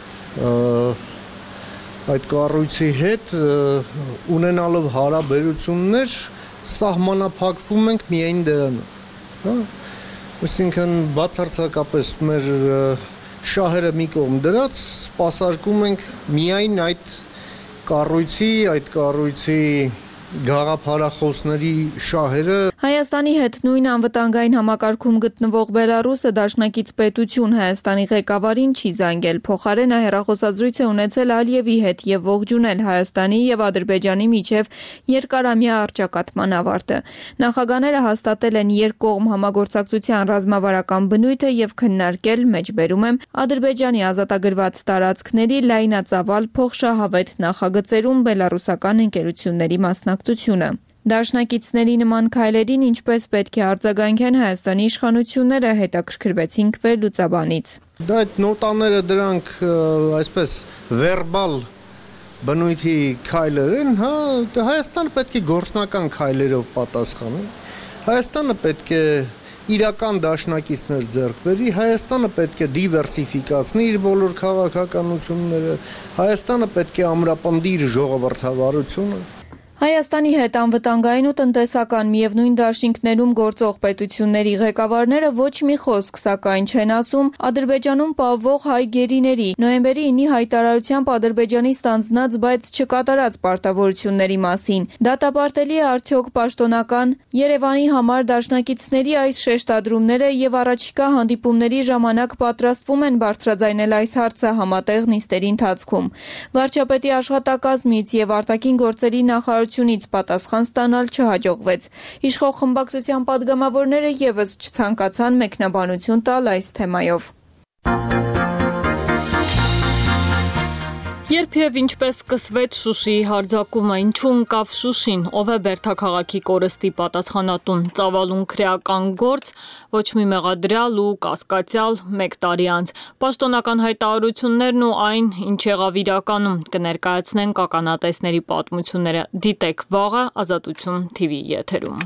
այդ կառույցի հետ ունենալով հարաբերություններ սահմանափակվում ենք միայն դրանով, հա։ Այսինքն բացարձակապես մեր շահերը մի կողմ դրած սպասարկում ենք միայն այդ կառույցի, այդ կառույցի գաղափարախոսների շահերը։ Հայաստանի հետ նույն անվտանգային համակարգում գտնվող Բելարուսը դաշնակից պետություն Հայաստանի ղեկավարին չի զանգել, փոխարենը հեռախոսազրույց է ունեցել Ալիևի հետ եւ ողջունել Հայաստանի եւ Ադրբեջանի միջև երկարամյա առճակատման ավարտը։ Նախագահները հաստատել են երկկողմ համագործակցության ռազմավարական բնույթը եւ քննարկել, մեջբերում եմ, Ադրբեջանի ազատագրված տարածքների լայնածավալ փոխշահավետ նախագծերում բելարուսական ընկերությունների մասնակցությունը։ Դաշնակիցների նման քայլերին ինչպես պետք է արձագանքեն Հայաստանի իշխանությունները, հետաքրքրվեցինք վերլուծաբանից։ Դա այդ նոտաները դրանք այսպես վերբալ բնույթի քայլեր են, հա, Հայաստանը պետք է գործնական քայլերով պատասխանի։ Հայաստանը պետք է իրական դաշնակիցներ ձեռք բերի, Հայաստանը պետք է դիվերսիֆիկացնի իր բոլոր քաղաքականությունները, Հայաստանը պետք է ամրապնդի իր ժողովրդավարությունը։ Հայաստանի հետ անվտանգային ու տնտեսական միևնույն դաշինքներում գործող պետությունների ղեկավարները ոչ մի խոսք սակայն չեն ասում Ադրբեջանում պահվող հայ գերիների նոյեմբերի ինի հայտարարությամբ Ադրբեջանի ստանձնած, բայց չկատարած պարտավորությունների մասին։ Դատապարտելի է արդյոք պաշտոնական Երևանի համար դաշնակիցների այս շեշտադրումները եւ առաջիկա հանդիպումների ժամանակ պատրաստվում են բարձրաձայնել այս հարցը համատեղ նիստերի ընթացքում։ Վարչապետի աշխատակազմից եւ արտաքին գործերի նախարարությունից ից պատասխան ստանալ չհաջողվեց։ Իշխող խմբակցության պատգամավորները եւս չցանկացան մեկնաբանություն տալ այս թեմայով։ Երբ եւ ինչպես սկսվեց Շուշիի հարձակումը, ինչու ընկավ Շուշին, ով է Բերդաքաղաքի կորստի պատասխանատուն, ծավալուն քրեական գործ, ոչ մի մեղադրյալ ու կասկածյալ մեկ տարի անց։ Պաշտոնական հայտարարություններն ու այն, ինչ եղավ իրականում, կներկայացնենք ականատեսների պատմությունները։ Դիտեք վաղը Ազատություն թի վի եթերում։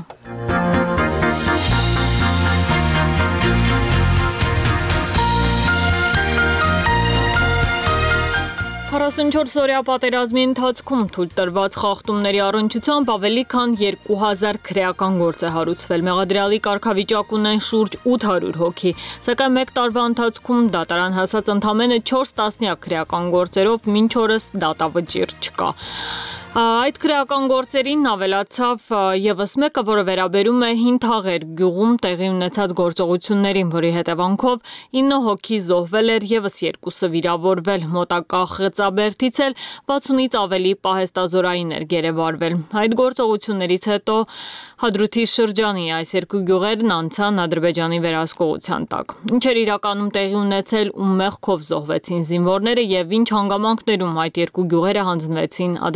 քառասունչորս օրյա պատերազմի ընթացքում թույլ տրված խախտումների առնչությամբ ավելի քան երկու հազար քրեական գործ է հարուցվել։ Մեղադրյալի կարգավիճակ ունեն շուրջ ութ հարյուր հոգի, սակայն մեկ տարվա ընթացքում դատարան հասած ընդամենը չորս տասնյակ քրեական գործերով մինչ օրս դատավճիռ չկա։ Այդ քրեական գործերին ավելացավ եւս մեկը, որը վերաբերում է Հինթաղեր գյուղում տեղի ունեցած գործողություններին, որի հետևանքով ինը հոգի զոհվել էր, եւս երկուսը վիրավորվել, մոտակա Խծաբերդից էլ վաթսունից ավելի պահեստազորային էր գերեվարվել։ Այդ գործողություններից հետո Հադրութի շրջանի այս երկու գյուղերն անցան Ադրբեջանի վերահսկողության տակ։ Ինչ էր իրականում տեղի ունեցել ու մեղքով զոհվեցին զինվորները եւ ինչ հանգամանքներում այդ երկու գյուղերը հանձնվեցին Ադրբեջանի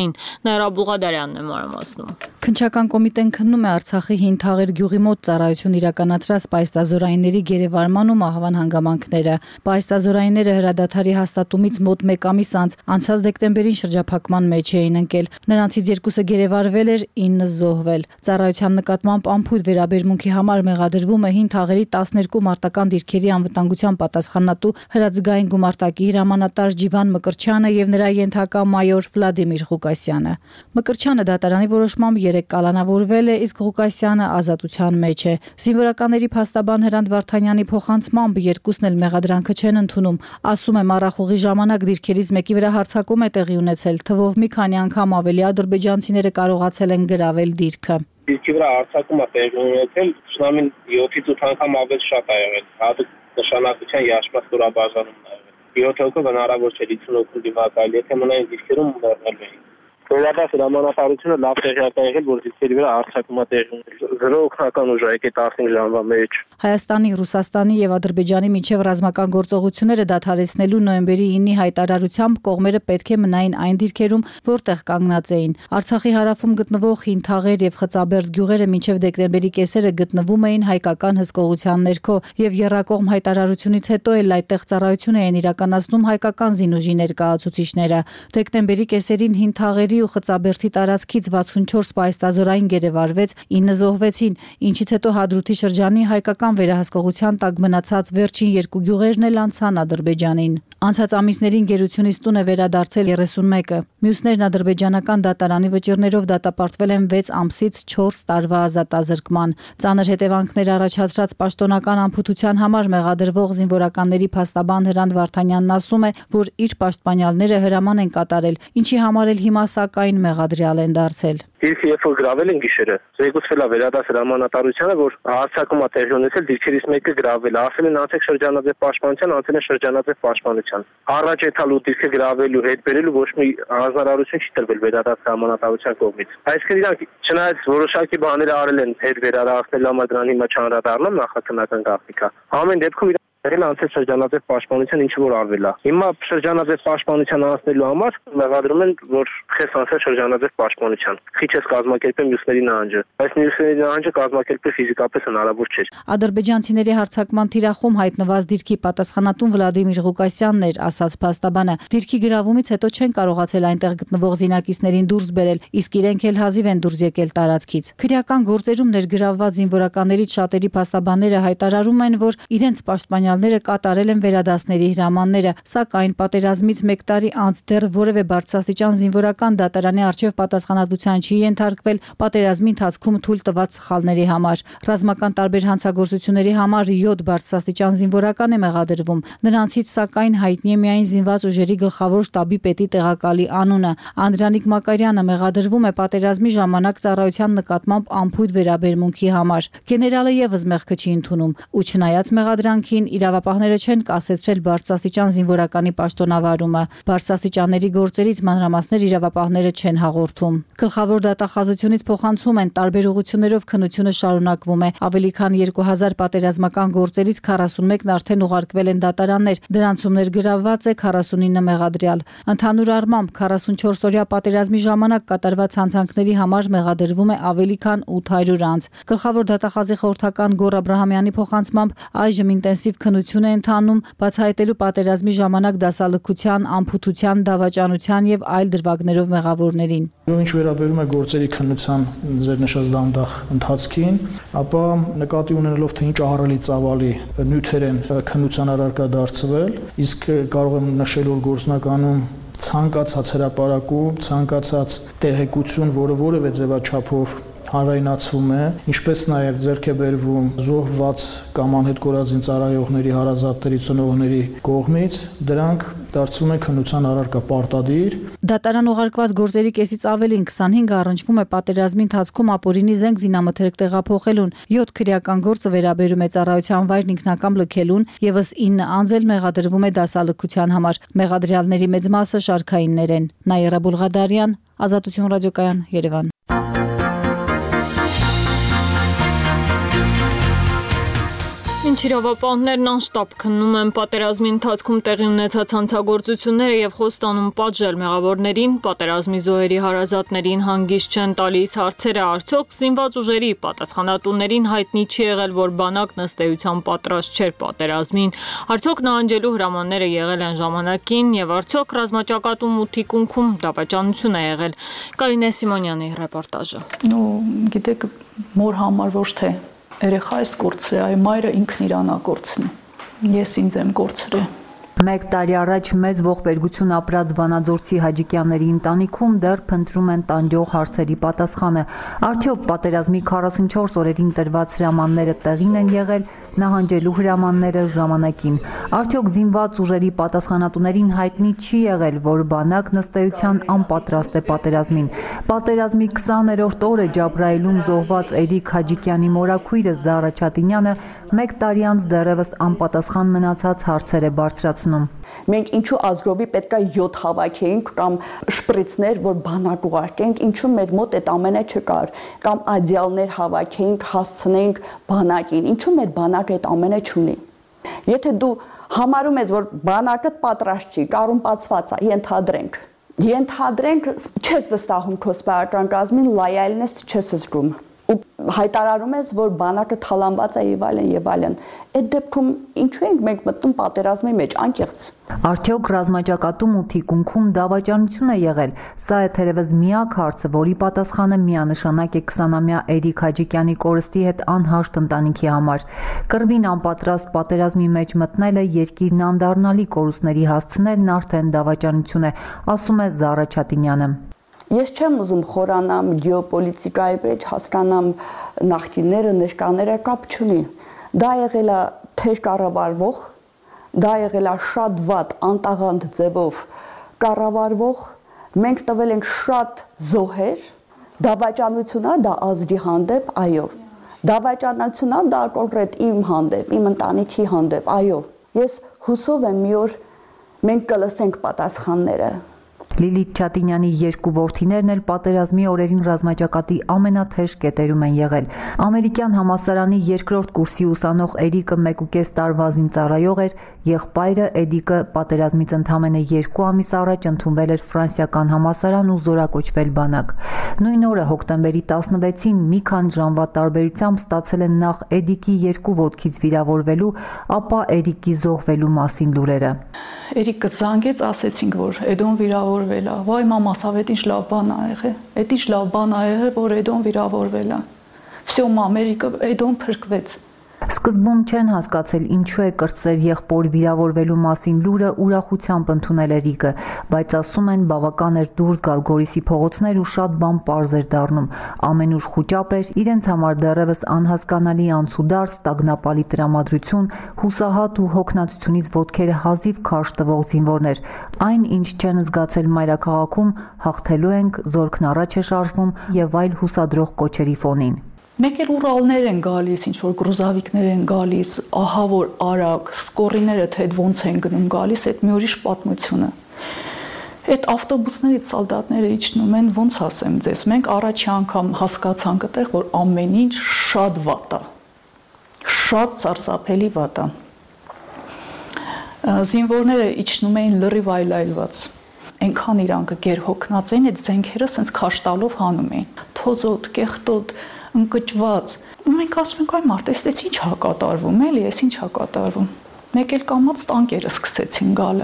Հայաստանին։ Նաիրա Բուղադարյանն է մանրամասնում։ Քննչական կոմիտեն քննում է Արցախի Հին Թաղեր գյուղի մոտ ծառայություն իրականացրած պայստազորայինների գերեվարման ու մահվան հանգամանքները։ Պայստազորայինները հրադադարի հաստատումից մոտ մեկ ամիս անց անցած դեկտեմբերին շրջափակման մեջ էին ընկել։ Նրանցից երկուսը գերեվարվել էր, ինը զոհվել։ Ծառայության նկատմամբ անփույթ վերաբերմունքի համար մեղադրվում է Հին Թաղերի տասներկու մարտական դիրքերի անվտանգության պատասխանատու հրաձգային գումարտակի հրամանատար Ջիվան Մկրչյանը եւ նրա ենթակա մայոր Վլադիմիր Ղուկասյանը։ Մկրչյանը դատարանի որոշմամբ երեք կալանավորվել է, իսկ Ղուկասյանը ազատության մեջ է։ Զինվորականների փաստաբան Հրանտ Վարդանյանի փոխանցմամբ երկուսն էլ մեղադրանքը չեն ընդունում։ Ասում է մառախուղի ժամանակ դիրքերից մեկի վրա հարձակում է տեղի ունեցել, թվով մի քանի անգամ ավելի ադրբեջանցիները կարողացել են գրավել դիրքը։ Դիրքի վրա հարձակումը տեղի ունեցել, շնամին յոթից ութ անգամ ավելի շատ է եղել։ Հատուկ նշանակության երաշտված ստորաբաժանումն է եղել։ յոթ հոգով հնարավոր չէ լիցուն օգուտ դիմակայել, եթե մնային դիրքերում մեռնել էին։ Վերադարձ հրամանատարությունը լավ տեղյակ է եղել, որ դիրքերի վրա հարձակումը տեղի ունեցել։ Զրո օգնական ուժ է եկել տասնհինգ ժամվա մեջ։ Հայաստանի, Ռուսաստանի եւ Ադրբեջանի միջև ռազմական գործողությունները դադարեցնելու նոյեմբերի ինի հայտարարությամբ կողմերը պետք է մնային այն դիրքերում, որտեղ կանգնած էին։ Արցախի հարավում գտնվող Հին Թաղեր եւ Խծաբերդ գյուղերը մինչև դեկտեմբերի կեսերը գտնվում էին հայկական հսկողության ներքո եւ եռակողմ հայտարարությունից հետո էլ այդտեղ ծառայություն էին իրականացնում հայկական զինուժի ներկայացուցիչները։ Դեկտեմբերի կեսերին Հին Թաղերի ու Խծաբերդի տարածքից վաթսունչորս պայստազորային գերեվարվեց, ինը զոհվեցին, ինչից հետո Հադրութի շրջանի հայկական վերահսկողության տակ մնացած վերջին երկու գյուղերն էլ անցան Ադրբեջանին։ Անցած ամիսներին գերությունից տուն է վերադարձել երեսունմեկը։ Մյուսներն ադրբեջանական դատարանի վճիռներով դատապարտվել են վեց ամսից չորս տարվա ազատազրկման։ Ծանր հետևանքներ առաջացրած պաշտոնական անփութության համար մեղադրվող զինվորականների փաստաբան Հրանտ Վարդանյանն ասում է, որ իր պաշտպանյալները հրաման են կատարել, ինչի համար էլ հիմա սակայն մեղադրյալ են դարձել։ Դիրքը երբ որ գրավել են գիշերը, զեկուցվել է վերադարձ հրամանատարությանը, որ հարձակումը տեղի ունեցել, դիրքերից մեկը գրավել է, ասել են անցեք շրջանաձև պաշտպանության, անցել են շրջանաձև պաշտպանության։ Առաջ եթալու դիրքը գրավելու հետ բերելու ոչ մի հանրահարություն չի տրվել վերադարձ հրամանատարության կողմից։ Այսինքն իրանք չնայած որոշակի բաներ արել են հետ վերադարձնել համար, դրան հիմա չանդրադառնամ նախաքննական գաղտնիքա։ Ամեն դեպքում Եղել անցել շրջանաձև պաշտպանության ինչը որ արվել է։ Հիմա շրջանաձև պաշտպանության անցնելու համար մեղադրում են, որ խես անցել շրջանաձև պաշտպանության։ Քիչ էս կազմակերպեմ մյուսների նահանջը։ Այս մյուսների նահանջը կազմակերպել ֆիզիկապես հնարավոր չէր։ Ադրբեջանցիների հարձակման թիրախում հայտնված դիրքի պատասխանատուն Վլադիմիր Ղուկասյանն էր, ասաց փաստաբանը։ Դիրքի գրավումից հետո չեն կարողացել այնտեղ գտնվող զինակիցներին դուրս բերել, իսկ իրենք էլ հազիվ են դուրս եկել տարածքից։ Քրեական գործերում ներգրավված զինվորականներից շատերի փաստաբանները հայտարարում են, որ իրենց պաշտպանյալները կատարել են վերադասների հրամանները, սակայն պատերազմից մեկ տարի անց դեռ որևէ բարձրաստիճան զինվորական դատարանի առջև պատասխանատվության չի ենթարկվել պատերազմի ընթացքում թույլ տված սխալների համար։ Ռազմական տարբեր հանցագործությունների համար յոթ բարձրաստիճան զինվորական է մեղադրվում։ Նրանցից սակայն հայտնի է միայն զինված ուժերի գլխավոր շտաբի պետի տեղակալի անունը։ Անդրանիկ Մակարյանը մեղադրվում է պատերազմի ժամանակ ծառայության նկատմամբ անփույթ վերաբերմունքի համար։ Գեներալը եւս մեղքը չի ընդունում ու չնայած մեղադրանքին իրավապահները չեն կասեցրել բարձրաստիճան զինվորականի պաշտոնավարումը։ Բարձրաստիճանների գործերից մանրամասներ իրավապահները չեն հաղորդում։ Գլխավոր դատախազությունից փոխանցում են տարբեր ուղղություններով քննությունը շարունակվում է։ Ավելի քան երկու հազար պատերազմական գործերից քառասունմեկն արդեն ուղարկվել են դատարաններ, դրանցում ներգրավված է քառասունինը մեղադրյալ։ Ընդհանուր առմամբ քառասունչորս օրյա պատերազմի ժամանակ կատարված հանցանքների համար մեղադրվում է ավելի քան ութ հարյուր անձ։ Գլխավոր դատախազի խորհրդական Գոռ Աբրահամյանի փոխանցմամբ այժմ ինտենսիվ քննություն է ընթանում բացահայտելու պատերազմի ժամանակ դասալքության, անփութության, դավաճանության եւ այլ դրվագներով մեղավորներին։ Ինչ վերաբերում է գործերի քննության ձեր նշած դանդաղ ընթացքին, ապա նկատի ունենալով թե ինչ ահռելի ծավալի նյութեր են քննության առարկա դարձվել, իսկ կարող եմ նշել, որ գործնականում ցանկացած հրապարակում, ցանկացած տեղեկություն, որը որևէ ձևաչափով հանրայնացվում է, ինչպես նաև ձեռք է բերվում զոհված կամ անհետ կորածին ծառայողների հարազատների ծնողների կողմից, դրանք դարձվում են քննության առարկա պարտադիր։ Դատարան ուղարկված գործերի կեսից ավելին քսանհինգը առնչվում է պատերազմի ընթացքում ապօրինի զենք զինամթերք տեղափոխելուն, յոթ քրեական գործը վերաբերում է ծառայության վայրն ինքնակամ լքելուն, եւս ինը անձ էլ մեղադրվում է դասալքության համար։ Մեղադրյալների մեծ մասը շարքայիններ են։ Նաիրա Բուլղադարյան, Ազատություն ռադիոկայան, Երևան։ Մինչ Իրավապահներն անշտապ քննում են պատերազմի ընթացքում տեղի ունեցած հանցագործությունները եւ խոստանում պատժել մեղավորներին, պատերազմի զոհերի հարազատներին հանգիստ չեն տալիս հարցերը, արդյոք զինված ուժերի պատասխանատուներին հայտնի չի եղել, որ բանակ նստեյության պատրաստ չէր պատերազմին, արդյոք նահանջելու հրամանները եղել են ժամանակին եւ արդյոք ռազմաճակատում ու թիկունքում դավաճանություն է եղել։ Կարինե Սիմոնյանի ռեպորտաժը։ Ну, գիտեք, մոր համար ոչ թե երեխա էս կորցրել, այ մայրը ինքն իրանա կորցնի։ Ես ինձ եմ կորցրել։ Մեկ տարի առաջ մեծ ողբերգություն ապրած Վանաձորցի Հաջիկյանների ընտանիքում դեռ փնտրում են տանջող հարցերի պատասխանը։ Արդյոք պատերազմի քառասունչորս օրերին տրված հրամանները տեղին են եղել, նահանջելու հրամանները ժամանակին։ Արդյոք զինված ուժերի պատասխանատուներին հայտնի չի եղել, որ բանակ նստեյության անպատրաստ է պատերազմին։ Պատերազմի քսաներորդ օրը Ջաբրայիլում զոհված Էրիկ Հաջիկյանի մորաքույրը Զարա Չատինյանը մեկ տարի անց դեռևս անպատասխան մնացած հարցեր է բարձրացնում։ Մենք ինչու ազգովի պետքա յոթ հավաքեինք կամ շպրիցներ, որ բանակ ուղարկենք, ինչու մեր մոտ այդ ամենը չկար, կամ ադյալներ հավաքեինք, հասցնենք բանակին, ինչու մեր բանակը այդ ամենը չունի։ Եթե դու համարում ես, որ բանակը պատրաստ չի, կառումպացված է, ենթադրենք։ Ենթադրենք, չես վստահում քո սպայական կազմին, լոյալնես չես զգում։ Ու հայտարարում ես, որ բանակը թալանված է եւ այլն եւ այլն։ Այդ դեպքում ինչու ենք մենք մտնում պատերազմի մեջ անկեղծ։ Արդյոք ռազմաճակատում ու թիկունքում դավաճանություն է եղել։ Սա է թերևս միակ հարցը, որի պատասխանը միանշանակ է քսանամյա Էրիկ Հաջիկյանի կորստի հետ անհաշտ ընտանիքի համար։ Կռվին անպատրաստ պատերազմի մեջ մտնելը, երկիրն անդառնալի կորուստների հասցնելն արդեն դավաճանություն է, ասում է Զարա Չատինյանը։ Ես չեմ ուզում խորանամ գեոպոլիտիկայի մեջ, հասկանամ նախկինները, ներկաները, կապ չունի։ Դա եղել է թեր կառավարվող, դա եղել է շատ վատ անտաղանդ ձևով կառավարվող, մենք տվել ենք շատ զոհեր, դավաճանությունա դա ազգի հանդեպ, այո։ Դավաճանությունա դա կոնկրետ իմ հանդեպ, իմ ընտանիքի հանդեպ, այո։ Ես հուսով եմ մի օր մենք կլսենք պատասխանները։ Լիլիթ Չատինյանի երկու որդիներն էլ պատերազմի օրերին ռազմաճակատի ամենաթեժ կետերում են եղել։ Ամերիկյան համալսարանի երկրորդ կուրսի ուսանող Էրիկը մեկուկես տարվա զինծառայող էր, եղբայրը Էդիկը պատերազմից ընդամենը երկու ամիս առաջ ընդունվել էր ֆրանսիական համալսարան ու զորակոչվել բանակ։ Նույն օրը հոկտեմբերի տասնվեցին մի քանի ժամվա տարբերությամբ ստացել են նախ Էդիկի երկու ոտքից վիրավորվելու, ապա Էրիկի զոհվելու մասին լուրերը։ Էրիկը զանգեց, ասեցինք, որ Էդոն վիրավորվել է։ Վայ մամաս, այդ ինչ լավ բան ա եղել։ Այդ ինչ լավ բան ա եղել, որ Էդոն վիրավորվել է։ Всё, Ամերիկա, Էդոն փրկվեց։ Սկզբում չեն հասկացել ինչու է կրտսեր եղբոր վիրավորվելու մասին լուրը ուրախությամբ ընդունել Էրիկը, բայց ասում են բավական էր դուրս գալ Գորիսի փողոցներ ու շատ բան պարզ էր դառնում։ Ամենուր խուճապ էր, իրենց համար դեռևս անհասկանալի անցուդարձ, տագնապալի տրամադրություն, հուսահատ ու հոգնածությունից ոտքերը հազիվ քարշ տվող զինվորներ։ Այն, ինչ չեն զգացել մայրաքաղաքում, հաղթելու ենք, զորքն առաջ է շարժվում եւ այլ հուսադրող կոչերի ֆոնին։ Մեկ էլ Ուրալներ են գալիս, ինչ որ գրուզավիկներ են գալիս, ահա որ արագ, սկորիները թե ոնց են գնում գալիս, այդ մի ուրիշ պատմությունը։ Այդ ավտոբուսներից սալդատները իջնում են, ոնց ասեմ ձեզ, մենք առաջի անգամ հասկացանք այդտեղ, որ ամեն ինչ շատ վատ է։ Շատ սարսափելի վատ է։ Զինվորները իջնում էին լրիվ այլայլված։ Այնքան իրանք գերհոգնած էին, այդ զենքերը սենց քաշտալով հանում էին։ Թոզոտ, կեղտոտ, ընկճված։ Մենք ասում ենք, այ մարդ, էս ինչ հա կատարվում, էլի, էս ինչ հա կատարվում։ Մեկ էլ կամած տանկերը սկսեցին գալը։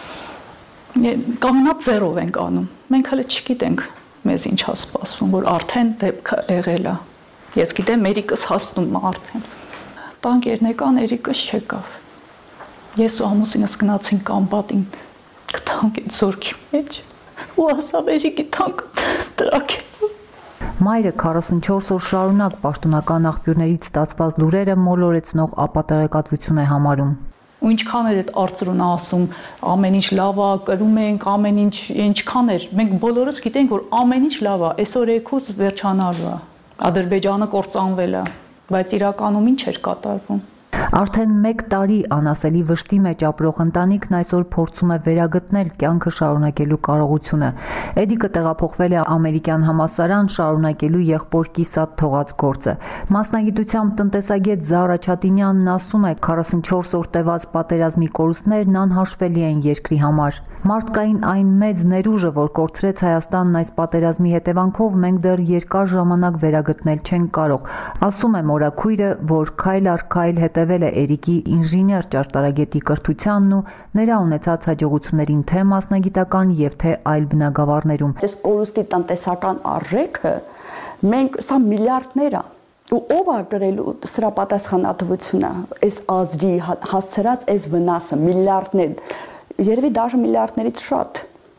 Կամենա ձեռով ենք անում։ Մենք հələ չգիտենք մեզ ինչ հա սպասվում, որ արդեն դեպքը եղել է։ Ես գիտեմ, Էրիկս հասնում է արդեն։ Տանկերն եկան, Էրիկս չեկավ։ Ես ու ամուսինս գնացինք Կամբատին, գտանք այդ զորքի մեջ, ու ասավ Էրիկի տանկը տրակել։ Մայրը քառասունչորս օր շարունակ պաշտոնական աղբյուրներից ստացված լուրերը մոլորեցնող ապատեղեկատվություն է համարում։ Ու ինչքան էր այդ արծրունը ասում, ամեն ինչ լավ է, կրում ենք, ամեն ինչ, ինչքան էր։ Մենք բոլորս գիտենք, որ ամեն ինչ լավ է, այսօր եկուց վերջանալու է։ Ադրբեջանը կործանվել է, բայց իրականում ինչ էր կատարվում։ Արդեն մեկ տարի անասելի վշտի մեջ ապրող ընտանիքն այսօր փորձում է վերագտնել կյանքը շարունակելու կարողությունը։ Էդիկը տեղափոխվել է ամերիկյան համալսարան շարունակելու եղբոր կիսատ թողած գործը։ Մասնագիտությամբ տնտեսագետ Զարա Չատինյանն ասում է, քառասունչորս օր տևած պատերազմի կորուստներն անհաշվելի են երկրի համար։ Մարդկային այն մեծ ներուժը, որ կորցրեց Հայաստանն այս պատերազմի հետևանքով, մենք դեռ երկար ժամանակ վերագտնել չենք կարող, ասում է մորաքույրը, որ քայլ առ քայլ հետևել է Էրիկի ինժեներ ճարտարագետի կրթությանն ու նրա ունեցած հաջողություններին թե մասնագիտական եւ թե այլ բնագավառներում։ Այս կորուստի տնտեսական արժեքը մենք սա միլիարդներ է ու ով է կրելու սրա պատասխանատվությունը, այս ազգի հասցրած այս վնասը միլիարդներ, երևի դաժե միլիարդներից շատ։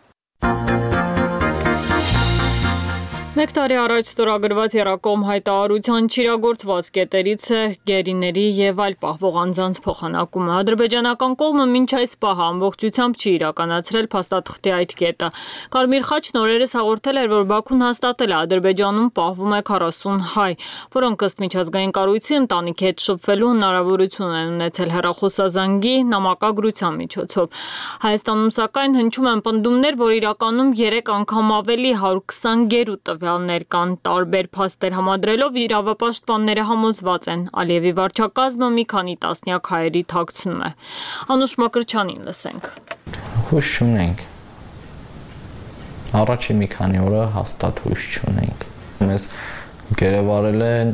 Մեկ տարի առաջ ստորագրված Եռակողմ հայտարարության չիրագործված կետերից է գերիների եւ այլ պահվող անձանց փոխանակումը։ Ադրբեջանական կողմը մինչ այս պահը ամբողջությամբ չի իրականացրել փաստաթղթի այդ կետը։ Կարմիր խաչն օրերս հաղորդել էր, որ Բաքուն հաստատել է Ադրբեջանում պահվում է քառասուն հայ, որոնք ըստ միջազգային կառույցի ընտանիքի հետ շփվելու հնարավորություն են ունեցել հեռախոսազանգի նամակագրության միջոցով։ Հայաստանում սակայն հնչում են պնդումներ, որ իրականում երեք անգամ ավելի հարյուր քսան գերու տվյալներ կան, տարբեր փաստեր համադրելով իրավապաշտպանները համոզված են, Ալիևի վարչակազմը մի քանի տասնյակ հայերի թաքցնում է։ Անուշ Մակրչյանին լսենք։ Հույս չունենք։ Առաջի մի քանի օրը հաստատ հույս չունենք։ Մեզ գերեվարել են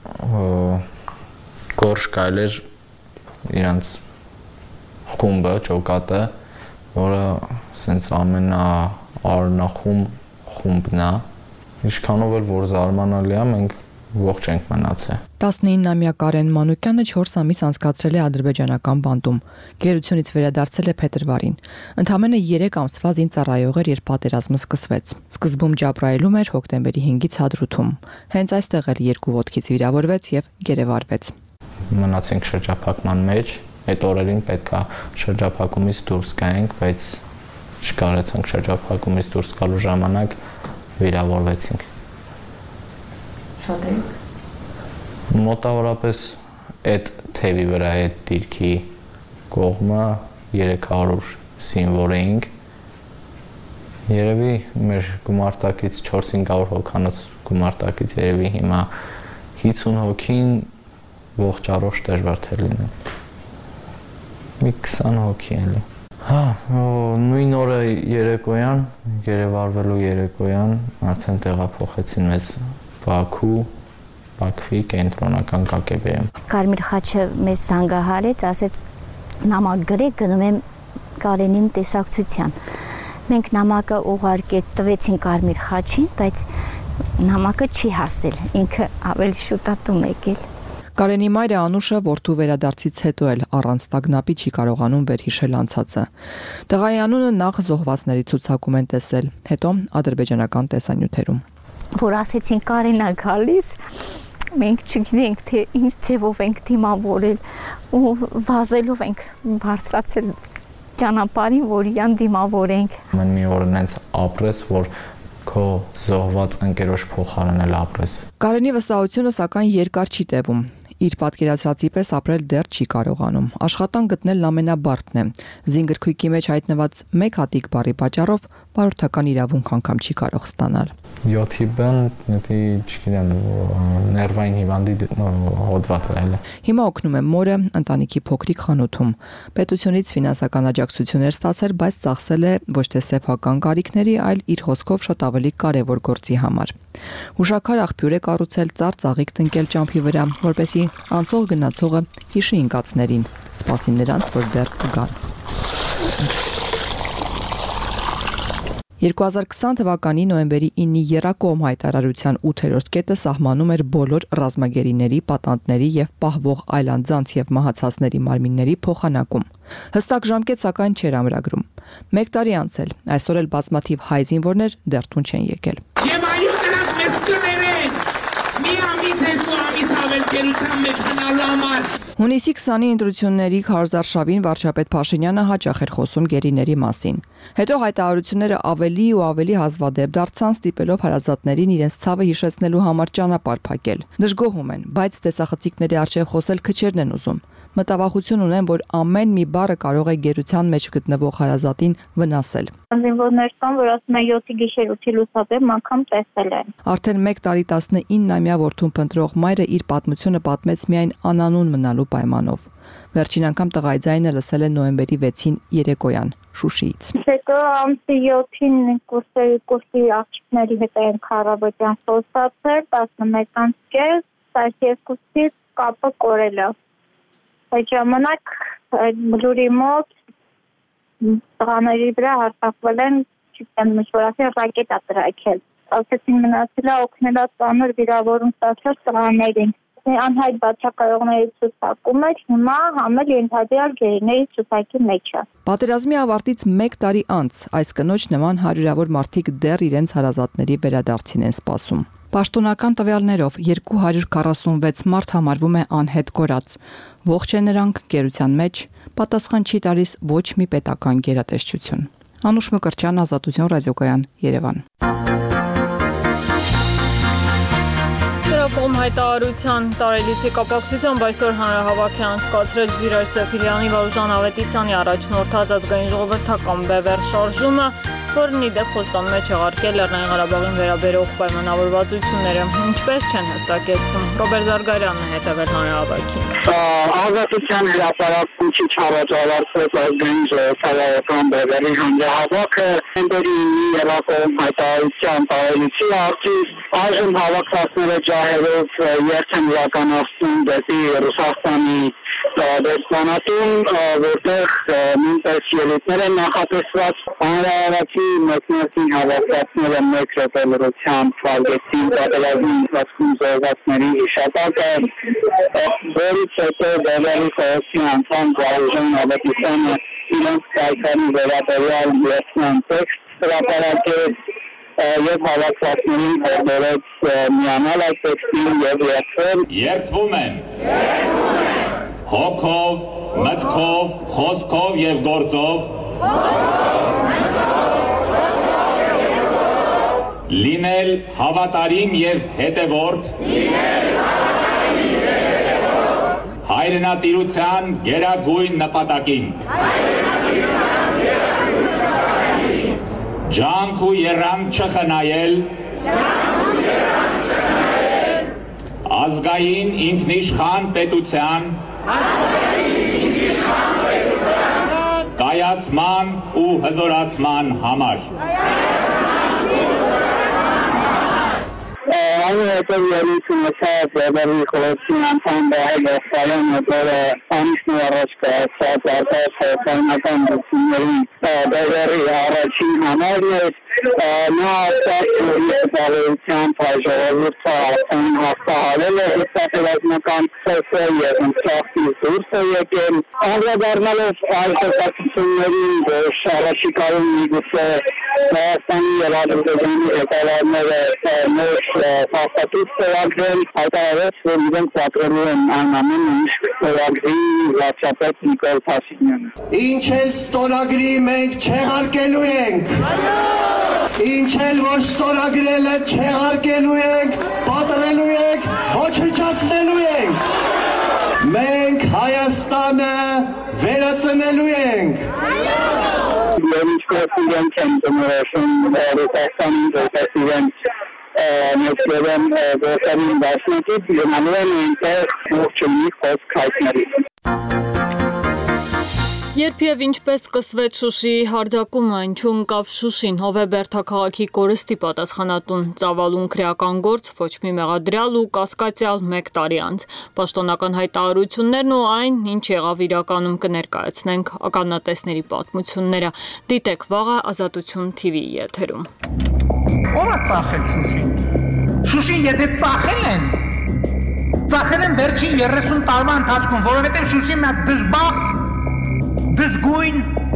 Գորշ Կայլեր իրանց խումբը, ջոկատը, որը սենց ամենաառնախում խումբն է։ Ինչքանով էլ որ զարմանալի է, մենք ողջ ենք մնացել։ տասնինամյա Կարեն Մանուկյանը չորս ամիս անցկացրել է ադրբեջանական բանտում։ Գերությունից վերադարձել է փետրվարին։ Ընդամենը երեք ամսվա զինծառայող էր, երբ պատերազմը սկսվեց։ Սկզբում Ջաբրայելում էր, հոկտեմբերի հինգից Հադրութում։ Հենց այստեղ էլ երկու ոտքից վիրավորվեց եւ գերեվարվեց։ Մնացինք շրջափակման մեջ, այդ օրերին պետքա շրջափակումից դուրս գայինք, բայց չկարեցանք շրջափակումից դուրս գալու ժամանակ վիրավորվեցինք։ Շատ եք։ Մոտավորապես այդ թևի վրա այդ դիրքի կողմը երեք հարյուր զինվոր էինք։ Երևի մեր գումարտակից չորս հինգ հարյուր հոգանոց գումարտակից երևի հիմա հիսուն հոգին ողջ առողջ դժվար թե լինեն։ Մի քսան հոգի էլի։ Հա, նույն օրը երեկոյան, գերեվարվելու երեկոյան արդեն տեղափոխեցին մեզ Բաքու, Բաքվի կենտրոնական կա կե բե-ում։ Կարմիր խաչը մեզ զանգահարեց, ասեց նամակ գրեք, գնում եմ Կարենին տեսակցության։ Մենք նամակը ուղարկեց, տվեցին Կարմիր խաչին, բայց նամակը չի հասել, ինքը ավելի շուտ է տուն եկել։ Կարենի մայրը Անուշը որդու վերադարձից հետո էլ առանց տագնապի չի կարողանում վերհիշել անցածը։ Տղայի անունը նախ զոհվածների ցուցակում են տեսել, հետո ադրբեջանական տեսանյութերում։ Որ ասեցին Կարենա գալիս, մենք չգիտենք թե ինչ ձևով ենք դիմավորել ու վազելով ենք բարձրացել ճանապարհին, որ իրան դիմավորենք։ Մեն մի օր նենց ապրես, որ քո զոհված ընկերոջ փոխարինել ապրես։ Կարենի վստահությունը սակայն երկար չի տևում։ Իր պատկերացրածի պես ապրել դեռ չի կարողանում։ Աշխատանք գտնելն ամենաբարդն է։ Զինգրքույկի մեջ հայտնված մեկ հատիկ բառի պատճառով բարոյական իրավունք անգամ չի կարող ստանալ։ յոթի բան, դի չգիտեմ, ներվային հիվանդի հոդված է այլ։ Հիմա օգնում է մորը ընտանիքի փոքրիկ խանութում։ Պետությունից ֆինանսական աջակցություններ ստացել, բայց ծախսել է ոչ թե սեփական կարիքների, այլ իր հոսքով շատ ավելի կարևոր գործի համար։ Հուշաքար աղբյուր է կառուցել ծառ ծաղիկ տնկել ճամփի վրա, որպեսզի անցող գնացողը հիշի ինկածներին, սպասի նրանց, որ դեռ կգան։ երկու հազար քսան թվականի նոյեմբերի ինի Եռակողմ հայտարարության ութերորդ կետը սահմանում էր բոլոր ռազմագերիների, պատանդների եւ պահվող այլ անձանց եւ մահացածների մարմինների փոխանակում։ Հստակ ժամկետ սակայն չէր ամրագրում։ Մեկ տարի անցել, այսօր էլ բազմաթիվ հայ զինվորներ դեռ տուն չեն եկել։ Եվ այո, նրանք մեզ կներեն։ Մի ամիս երկու ամիս ավել գերության մեջ մնալու համար։ Հունիսի քսանի ընտրությունների քարոզարշավին վարչապետ Փաշինյանը հաճախ էր խոսում գերիների մասին։ Հետո հայտարարությունները ավելի ու ավելի հազվադեպ դարձան, ստիպելով հարազատներին իրենց ցավը հիշեցնելու համար ճանապարհ փակել։ Դժգոհում են, բայց տեսախցիկների առջև խոսել քչերն են ուզում։ Մտավախություն ունեն, որ ամեն մի բառը կարող է գերության մեջ գտնվող հարազատին վնասել։ Զինվորներ կան, որ ասում են յոթի գիշեր ութի լուսաբեմ անգամ տեսել են։ Արդեն մեկ տարի տասնիննամյա որդուն փնտրող մայրը իր պատմությունը պատմեց միայն անանուն մնալու պայմանով։ Վերջին անգամ տղայի ձայնը լսել է նոյեմբերի վեցին երեկոյան Շուշիից։ Հետո ամսի յոթին կուրսերի կուրսի աղջիկների հետ ենք առավոտյան խոսացել, տասնմեկ կես, տասներկուսից կապը կորել է։ Այդ ժամանակ այդ բլուրի մոտ տղաների վրա հարձակվել են, չգիտեմ, ինչ-որ ռակետա տրաքել։ Ասեցին մնացել է օգնելա ծանր վիրավորում ստացած տղաներին։ Անհայտ բացակայողների ցուցակում էր, հիմա համել ենթադրյալ գերիների ցուցակի մեջ է։ Պատերազմի ավարտից մեկ տարի անց այս կնոջ նման հարյուրավոր մարդիկ դեռ իրենց հարազատների վերադարձին են սպասում։ Պաշտոնական տվյալներով երկու հարյուր քառասունվեց մարդ համարվում է անհետ կորած։ Ողջ է նրանք գերության մեջ, պատասխան չի տալիս ոչ մի պետական գերատեսչություն։ Անուշ Մկրտչյան, Ազատություն ռադիոկայան, Երևան։ Կողմ հայտարարության տարելիցի կապակցությամբ այսօր հանրահավաք է անցկացրել Ժիրայր Սեֆիրյանի, Վարուժան Ավետիսյանի առաջնորդած ազգային ժողովրդական բևեռ շարժումը, որն ի դեպ խոստանում է չեղարկել Լեռնային Ղարաբաղին վերաբերող պայմանավորվածությունները, ինչպես չեն հստակեցնում։ Ռոբերտ Զարգարյանն է հետևել հանրահավաքին։ Ազատության հրապարակիչի չառաջարարած ազգային ժողովրդական բևեռի հանրահավաքը դեպի երակողմ հայտարարության տարելիցի արդյունք այժմ հավաքվածները ջահերով երթ են իրականացնում դեպի Ռուսաստանի դեսպանատուն, որտեղ նույնպես ելույթներ են նախատեսված։ Հանրահավաքի մեկնարկին հավաքվածները մեկ րոպե լրությամբ վարկեցին պատերազմի ընթացքում զոհվածների հիշատակը, որից հետո բևեռի խորհրդի անդամ Վարուժան Ավետիսյանը իրենց պայքարի վերաբերյալ երթման տեքստ հրապարակեց եւ հավաքվածներին հորդորեց միանալ այդ տեքստին եւ երթվել։ Երթվում են հոգով, մտքով, խոսքով եւ գործով լինել հավատարիմ եւ հետեւորդ հայրենատիրության գերագույն նպատակին։ Ջանք ու եռանդ չխնայել ազգային ինքնիշխան պետության կայացման ու հզորացման համար։ Այնուհետև ելույթը մշակ բևեռի խորհրդի անդամ Վահե Գասպարյանը, որը ամիսներ առաջ կայացած արտահայտ խորհրդարանական լուծումների բևեռի առաջին համարն էր, նա ասաց, որ եղբայրությամբ հայ ժողովուրդը արդեն հաղթահարել է պատերազմական խորհուրդը եւ ընթացքի դուրս է եկել, անդրադառնալով այլ խոսակցություններին, որ առաջիկայում միգուցե Հայաստանի եւ Ադրբեջանի ղեկավարները նոր փաստաթուղթ ստորագրեն, հայտարարեց, որ իրենք պատրելու են այն ամենը, ինչ ստորագրի վարչապետ Նիկոլ Փաշինյանը։ Ինչ էլ ստորագրի մենք չեղարկելու ենք։ Ինչ էլ որ ստորագրել է չեղարկելու ենք, պատրելու ենք, ոչնչացնելու ենք։ Մենք Հայաստանը վերածնելու ենք։ Եվ ինչպես իրենք են դնորոշում Ռուսաստանին, որպես իրենք ներկայացան գործերին դաշնակից, գնալու են այնտեղ ողջունի խոսք հայտնել։ Երբ եւ ինչպես սկսվեց Շուշիի հարձակումը, ինչու ընկավ Շուշին, Հովեբերթա քաղաքի կորստի պատասխանատուն, ծավալուն քրեական գործ, ոչ մի մեղադրյալ ու կասկածյալ մեկ տարի անց։ Պաշտոնական հայտարարություններն ու այն, ինչ եղավ իրականում կներկայացնենք ականատեսների պատմությունները։ Դիտեք վաղը Ազատություն թիվիի եթերում։ Ո՞վ է ծախել Շուշին։ Շուշին եթե ծախել են, ծախել են վերջին երեսուն տարվա ընթացքում, որովհետեւ Շուշին մի դժբախտ դժգույն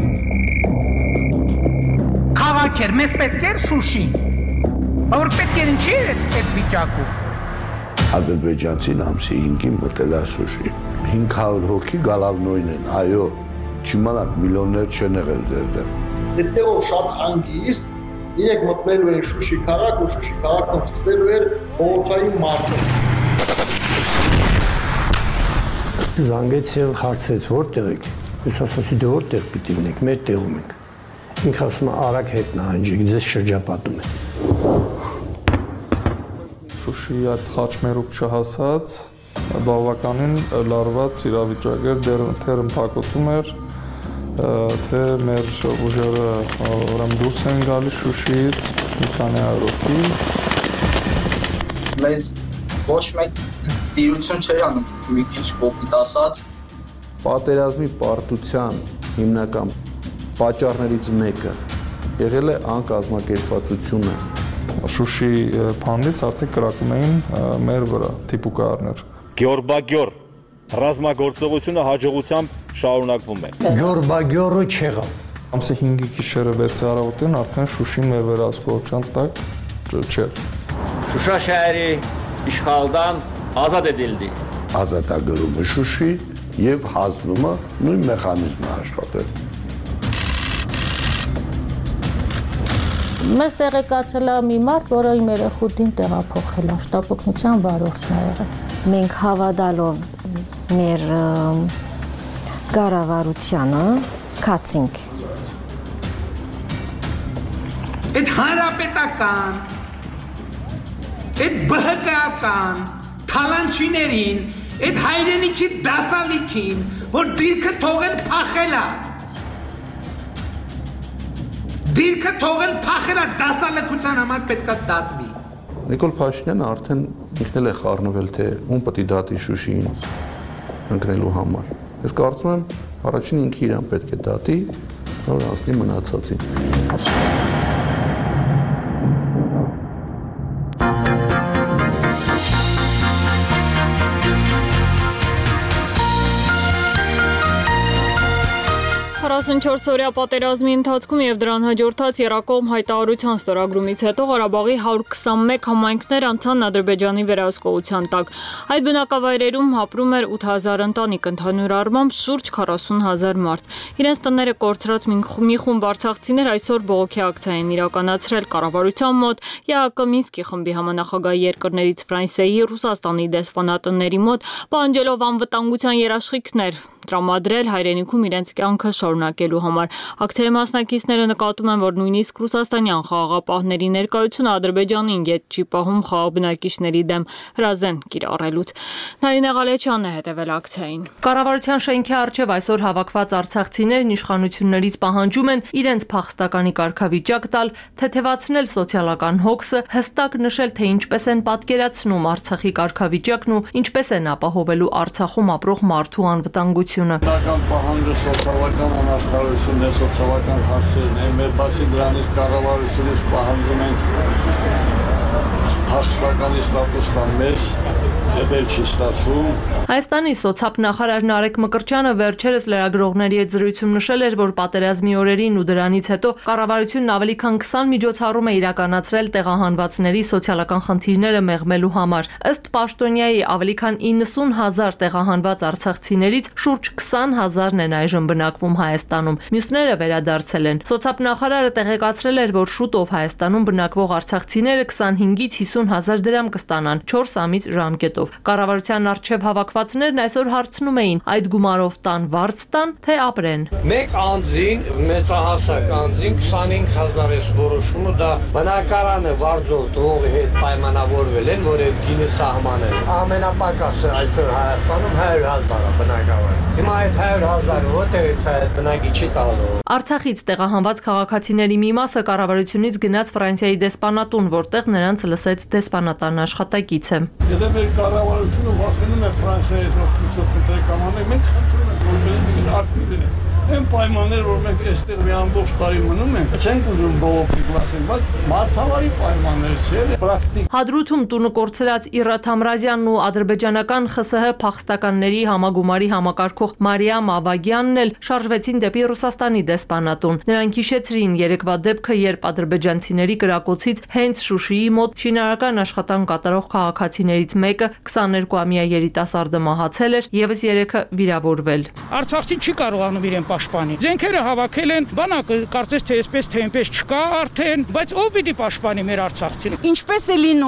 քաղաք էր, մեզ պետք էր Շուշին, որ պետք էր ինչի այդ վիճակում։ Ադրբեջանցին ամսի հինգին մտել է Շուշի, հինգ հարյուր հոգի գալալ նույն են, այո, չիմանաք միլիոններ չեն եղել ձեր դեմ։ Դեպտերով շատ հանգիստ, իրեք մտնելու են Շուշի քաղաք ու Շուշի քաղաքում ցուցելու էր բողոքային մարտը։ Զանգեց եւ հարցրեց որտեղ եք։ Ես ասացի դե որտեղ պիտի լինենք, մեր տեղում ենք։ Ինքը ասում է արագ հետ նահանջեք, ձեզ շրջապատում են։ Շուշիի այդ խաչմերուկ չհասած բավականին լարված իրավիճակ էր, դեռ թերմփակոցում էր, թե մեր ուժերը ուրեմն դուրս են գալիս Շուշիից մի քանի հարյուրի։ Մեզ ոչ մեկ տիրություն չէր անում, մի քիչ կոպիտ ասած։ Պատերազմի պարտության հիմնական պատճառներից մեկը եղել է անկազմակերպվածությունը։ Շուշի փանից արդեն կրակում էին մեր վրա տիպուկարներ։ Գյորբագյոր ռազմագործողությունը հաջողությամբ շարունակվում է։ Գյորբագյորը չեղավ։ Ամսի հինգի գիշերը վեցի առավոտին արդեն Շուշին մեր վերահսկողության տակ չէր։ Շուշա շահերի իշխալդան ազատ edildi։ Ազատագրումը Շուշի եւ հանձնումը նույն մեխանիզմը աշխատել։ Մեզ տեղեկացել է մի մարդ, որը իմ երեխուտին տեղափոխել է, շտապօգնության վարորդն է եղել։ Մենք հավատալով մեր կառավարությանը կացինք։ Այդ հանրապետական, այդ բհկական, թալանչիներին, այդ հայրենիքի դասալիքին, որ դիրքը թողել փախել է։ Դիրքը թողել փախել է դասալքության համար պետք է դատվի։ Նիկոլ Փաշինյանը արդեն ինքն էլ է խառնվել, թե ում պետք է դատի Շուշիին ընկնելու համար։ Ես կարծում եմ, առաջին ինքը իրան պետք է դատի, նոր հասնի մնացածին։ քառասունչորս օրյա պատերազմի ընթացքում եւ դրան հաջորդած Եռակողմ հայտարարության ստորագրումից հետո Ղարաբաղի հարյուր քսանմեկ համայնքներ անցան Ադրբեջանի վերահսկողության տակ։ Այդ բնակավայրերում ապրում էր ութ հազար ընտանիք, ընդհանուր առմամբ շուրջ քառասուն հազար մարդ։ Իրենց տները կորցրած մի խումբ արցախցիներ այսօր բողոքի ակցիա են իրականացրել կառավարության մոտ, ԵԱԿ Մինսկի խմբի համանախագահ երկրներից Ֆրանսիայի, Ռուսաստանի դեսպանատների մոտ, պահանջելով անվտանգության երաշխիքներ տրամադրել հայրենիքում իրենց կյանքը շարունակելու համար։ Ակցիայի մասնակիցները նկատում են, որ նույնիսկ ռուսաստանյան խաղաղապահների ներկայությունը Ադրբեջանին ետ չի պահում խաղաղ բնակիչների դեմ հրազեն կիրառելուց։ Նարինե Ղալեչյանն է հետևել ակցիային։ Կառավարության շենքի առջև այսօր հավաքված արցախցիներն իշխանություններից պահանջում են իրենց փախստականի կարգավիճակ տալ, թեթևացնել սոցիալական հոգսը, հստակ նշել, թե ինչպես են պատկերացնում Արցախի կարգավիճակն ու ինչպես են ապահովելու Արցախում ապրող մարդու անվտանգությունը։ Բնական պահանջը սոցիալական անաշխարհությունն է, սոցիալական հարցերն են, մեր բացի դրանից կառավարությունից պահանջում ենք փախստականի ստատուսը մեզ դեպել չի ստացվում։ Հայաստանի սոցապ նախարար Նարեկ Մկրտչյանը վերջերս լրագրողների հետ զրույցում նշել էր, որ պատերազմի օրերին ու դրանից հետո կառավարությունն ավելի քան քսան միջոցառում է իրականացրել տեղահանվածների սոցիալական խնդիրները մեղմելու համար։ Ըստ Պաշտոնյայի ավելի քան իննսուն հազար տեղահանված արցախցիներից շուրջ քսան հազարն են այժմ բնակվում Հայաստանում։ Մյուսները վերադարձել են։ Սոցապ նախարարը տեղեկացրել էր, որ շուտով Հայաստանում բնակվող արցախցիները քսանհինգից հիսուն հազար դրամ կստանան չորս ամիս ժամկետով։ Կառավարության առջև հավաքվածներն այսօր հարցնում էին, այդ գումարով տան վարձ տան, թե ապրեն։ Մեկ անձին, մեծահասակ անձին քսանհինգ հազար է որոշումը, դա բնակարանը վարձով տվողի հետ պայմանավորվել են, որ այդ գինը սահման է։ Ամենապակասը այսօր Հայաստանում հարյուր հազար է բնակավար։ Հիմա այդ հարյուր հազարը որտեղից է բնակիչի տալու։ Արցախից տեղահանված քաղաքացիների մի մասը կառավարությունից գնաց Ֆրանսիայի դեսպանատուն, որտեղ նրանց լսեց դեսպանատան աշխատակիցը։ Եթե մեր կառավարությունը վախենում է Ֆրանսիայից օգնություն կտրեք ամանել, մենք խնդրում ենք, որ մենք ակտիվ լինենք։ Այն պայմաններ, որ մենք այստեղ մի ամբողջ տարի մնում ենք, չենք ուզում բողոքի գլասենք, բայց մարդավարի պայմաններ չէ, պրակտիկ։ Հադրութում տունը կորցրած Իռաթ Ամրազյանն ու ադրբեջանական ԽՍՀ փախստականների համագումարի համակարգող Մարիամ Ավագյանն էլ շարժվեցին դեպի Ռուսաստանի դեսպանատուն։ Նրանք հիշեցրին երեկվա դեպքը, երբ ադրբեջանցիների կրակոցից հենց Շուշիի մոտ շինարարական աշխատանք կատարող քաղաքացիներից մեկը քսաներկուամյա երիտասարդը մահացել էր, եւս երեքը վիրավորվել։ Արցախցին չի կարողանում իրեն պաշտպանի։ Ձենքերը հավաքել են, բանակը կարծես թե այսպես թե այնպես չկա արդեն, բայց ով պիտի պաշտպանի մեր արցախցին։ Ինչպես է լինում,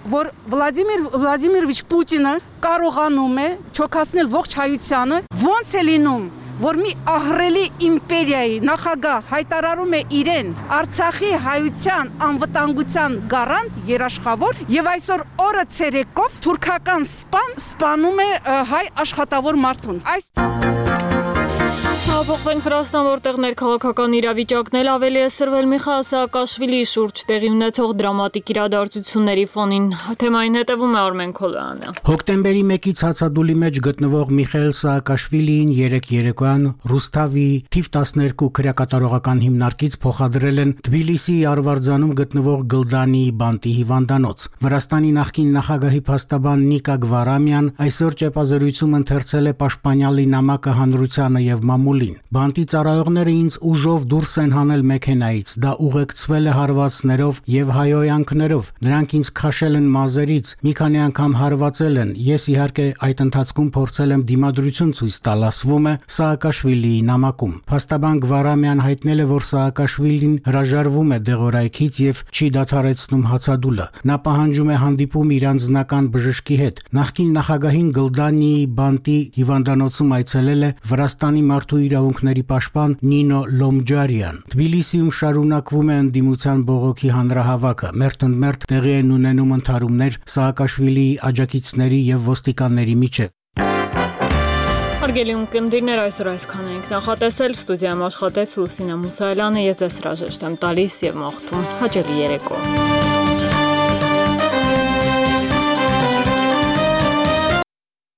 որ Վլադիմիր Վլադիմիրովիչ Պուտինը կարողանում է չոքացնել ողջ հայությանը, ոնց է լինում, որ մի ահռելի իմպերիայի նախագահ հայտարարում է իրեն Արցախի հայության անվտանգության գարանտ երաշխավոր եւ այսօր օրը ցերեկով թուրքական սպան սպանում է հայ աշխատավոր մարդուն։ Այս Հաղորդենք Վրաստան, որտեղ ներքաղաքական իրավիճակն էլ ավելի է սրվել Միխայիլ Սաակաշվիլիի շուրջ տեղի ունեցող դրամատիկ իրադարձությունների ֆոնին։ Թեմային հետևում է Արմեն Քոլոյանը։ Հոկտեմբերի մեկից հացադուլի մեջ գտնվող Միխայիլ Սաակաշվիլիին երեկ երեկոյան Ռուստավի թիվ տասներկու քրեակատարողական հիմնարկից փոխադրել են Թբիլիսիի Արվարձանում գտնվող Գլդանի բանտի հիվանդանոց։ Վրաստանի նախկին նախագահի փաստաբան Նիկա Գվարամյան այսօր ճեպազրույցում ընթերցել է պաշտպանյալի նամակը հանրությանը եւ մամուլին։ Բանտի ծառայողները ինձ ուժով դուրս են հանել մեքենայից, դա ուղեկցվել է հարվածներով եւ հայոյանքներով, նրանք ինձ քաշել են մազերից, մի քանի անգամ հարվածել են, ես իհարկե այդ ընթացքում փորձել եմ դիմադրություն ցույց տալ, ասվում է Սաակաշվիլիի նամակում։ Փաստաբան Գվարամյան հայտնել է, որ Սաակաշվիլին հրաժարվում է դեղորայքից եւ չի դադարեցնում հացադուլը։ Նա պահանջում է հանդիպում իր անձնական բժշկի հետ։ Նախկին նախագահին Գլդանիի բանտի հիվանդանոցում այցելել է Վրաստանի մարդու իրավունքների պաշտպան Նինո Լոմջարյան։ Թբիլիսիում շարունակվում է ընդդիմության բողոքի հանրահավաքը։ Մերթընդմերթ տեղի են ունենում ընդհարումներ Սաակաշվիլիի աջակիցների եւ ոստիկանների միջեւ։ Հարգելի ունկնդիրներ, այսօր այսքան ենք նախատեսել, ստուդիայում աշխատեց Լուսինե Մուսայելյանը, ես ձեզ հրաժեշտ եմ տալիս եւ մաղթում հաճելի երեկո։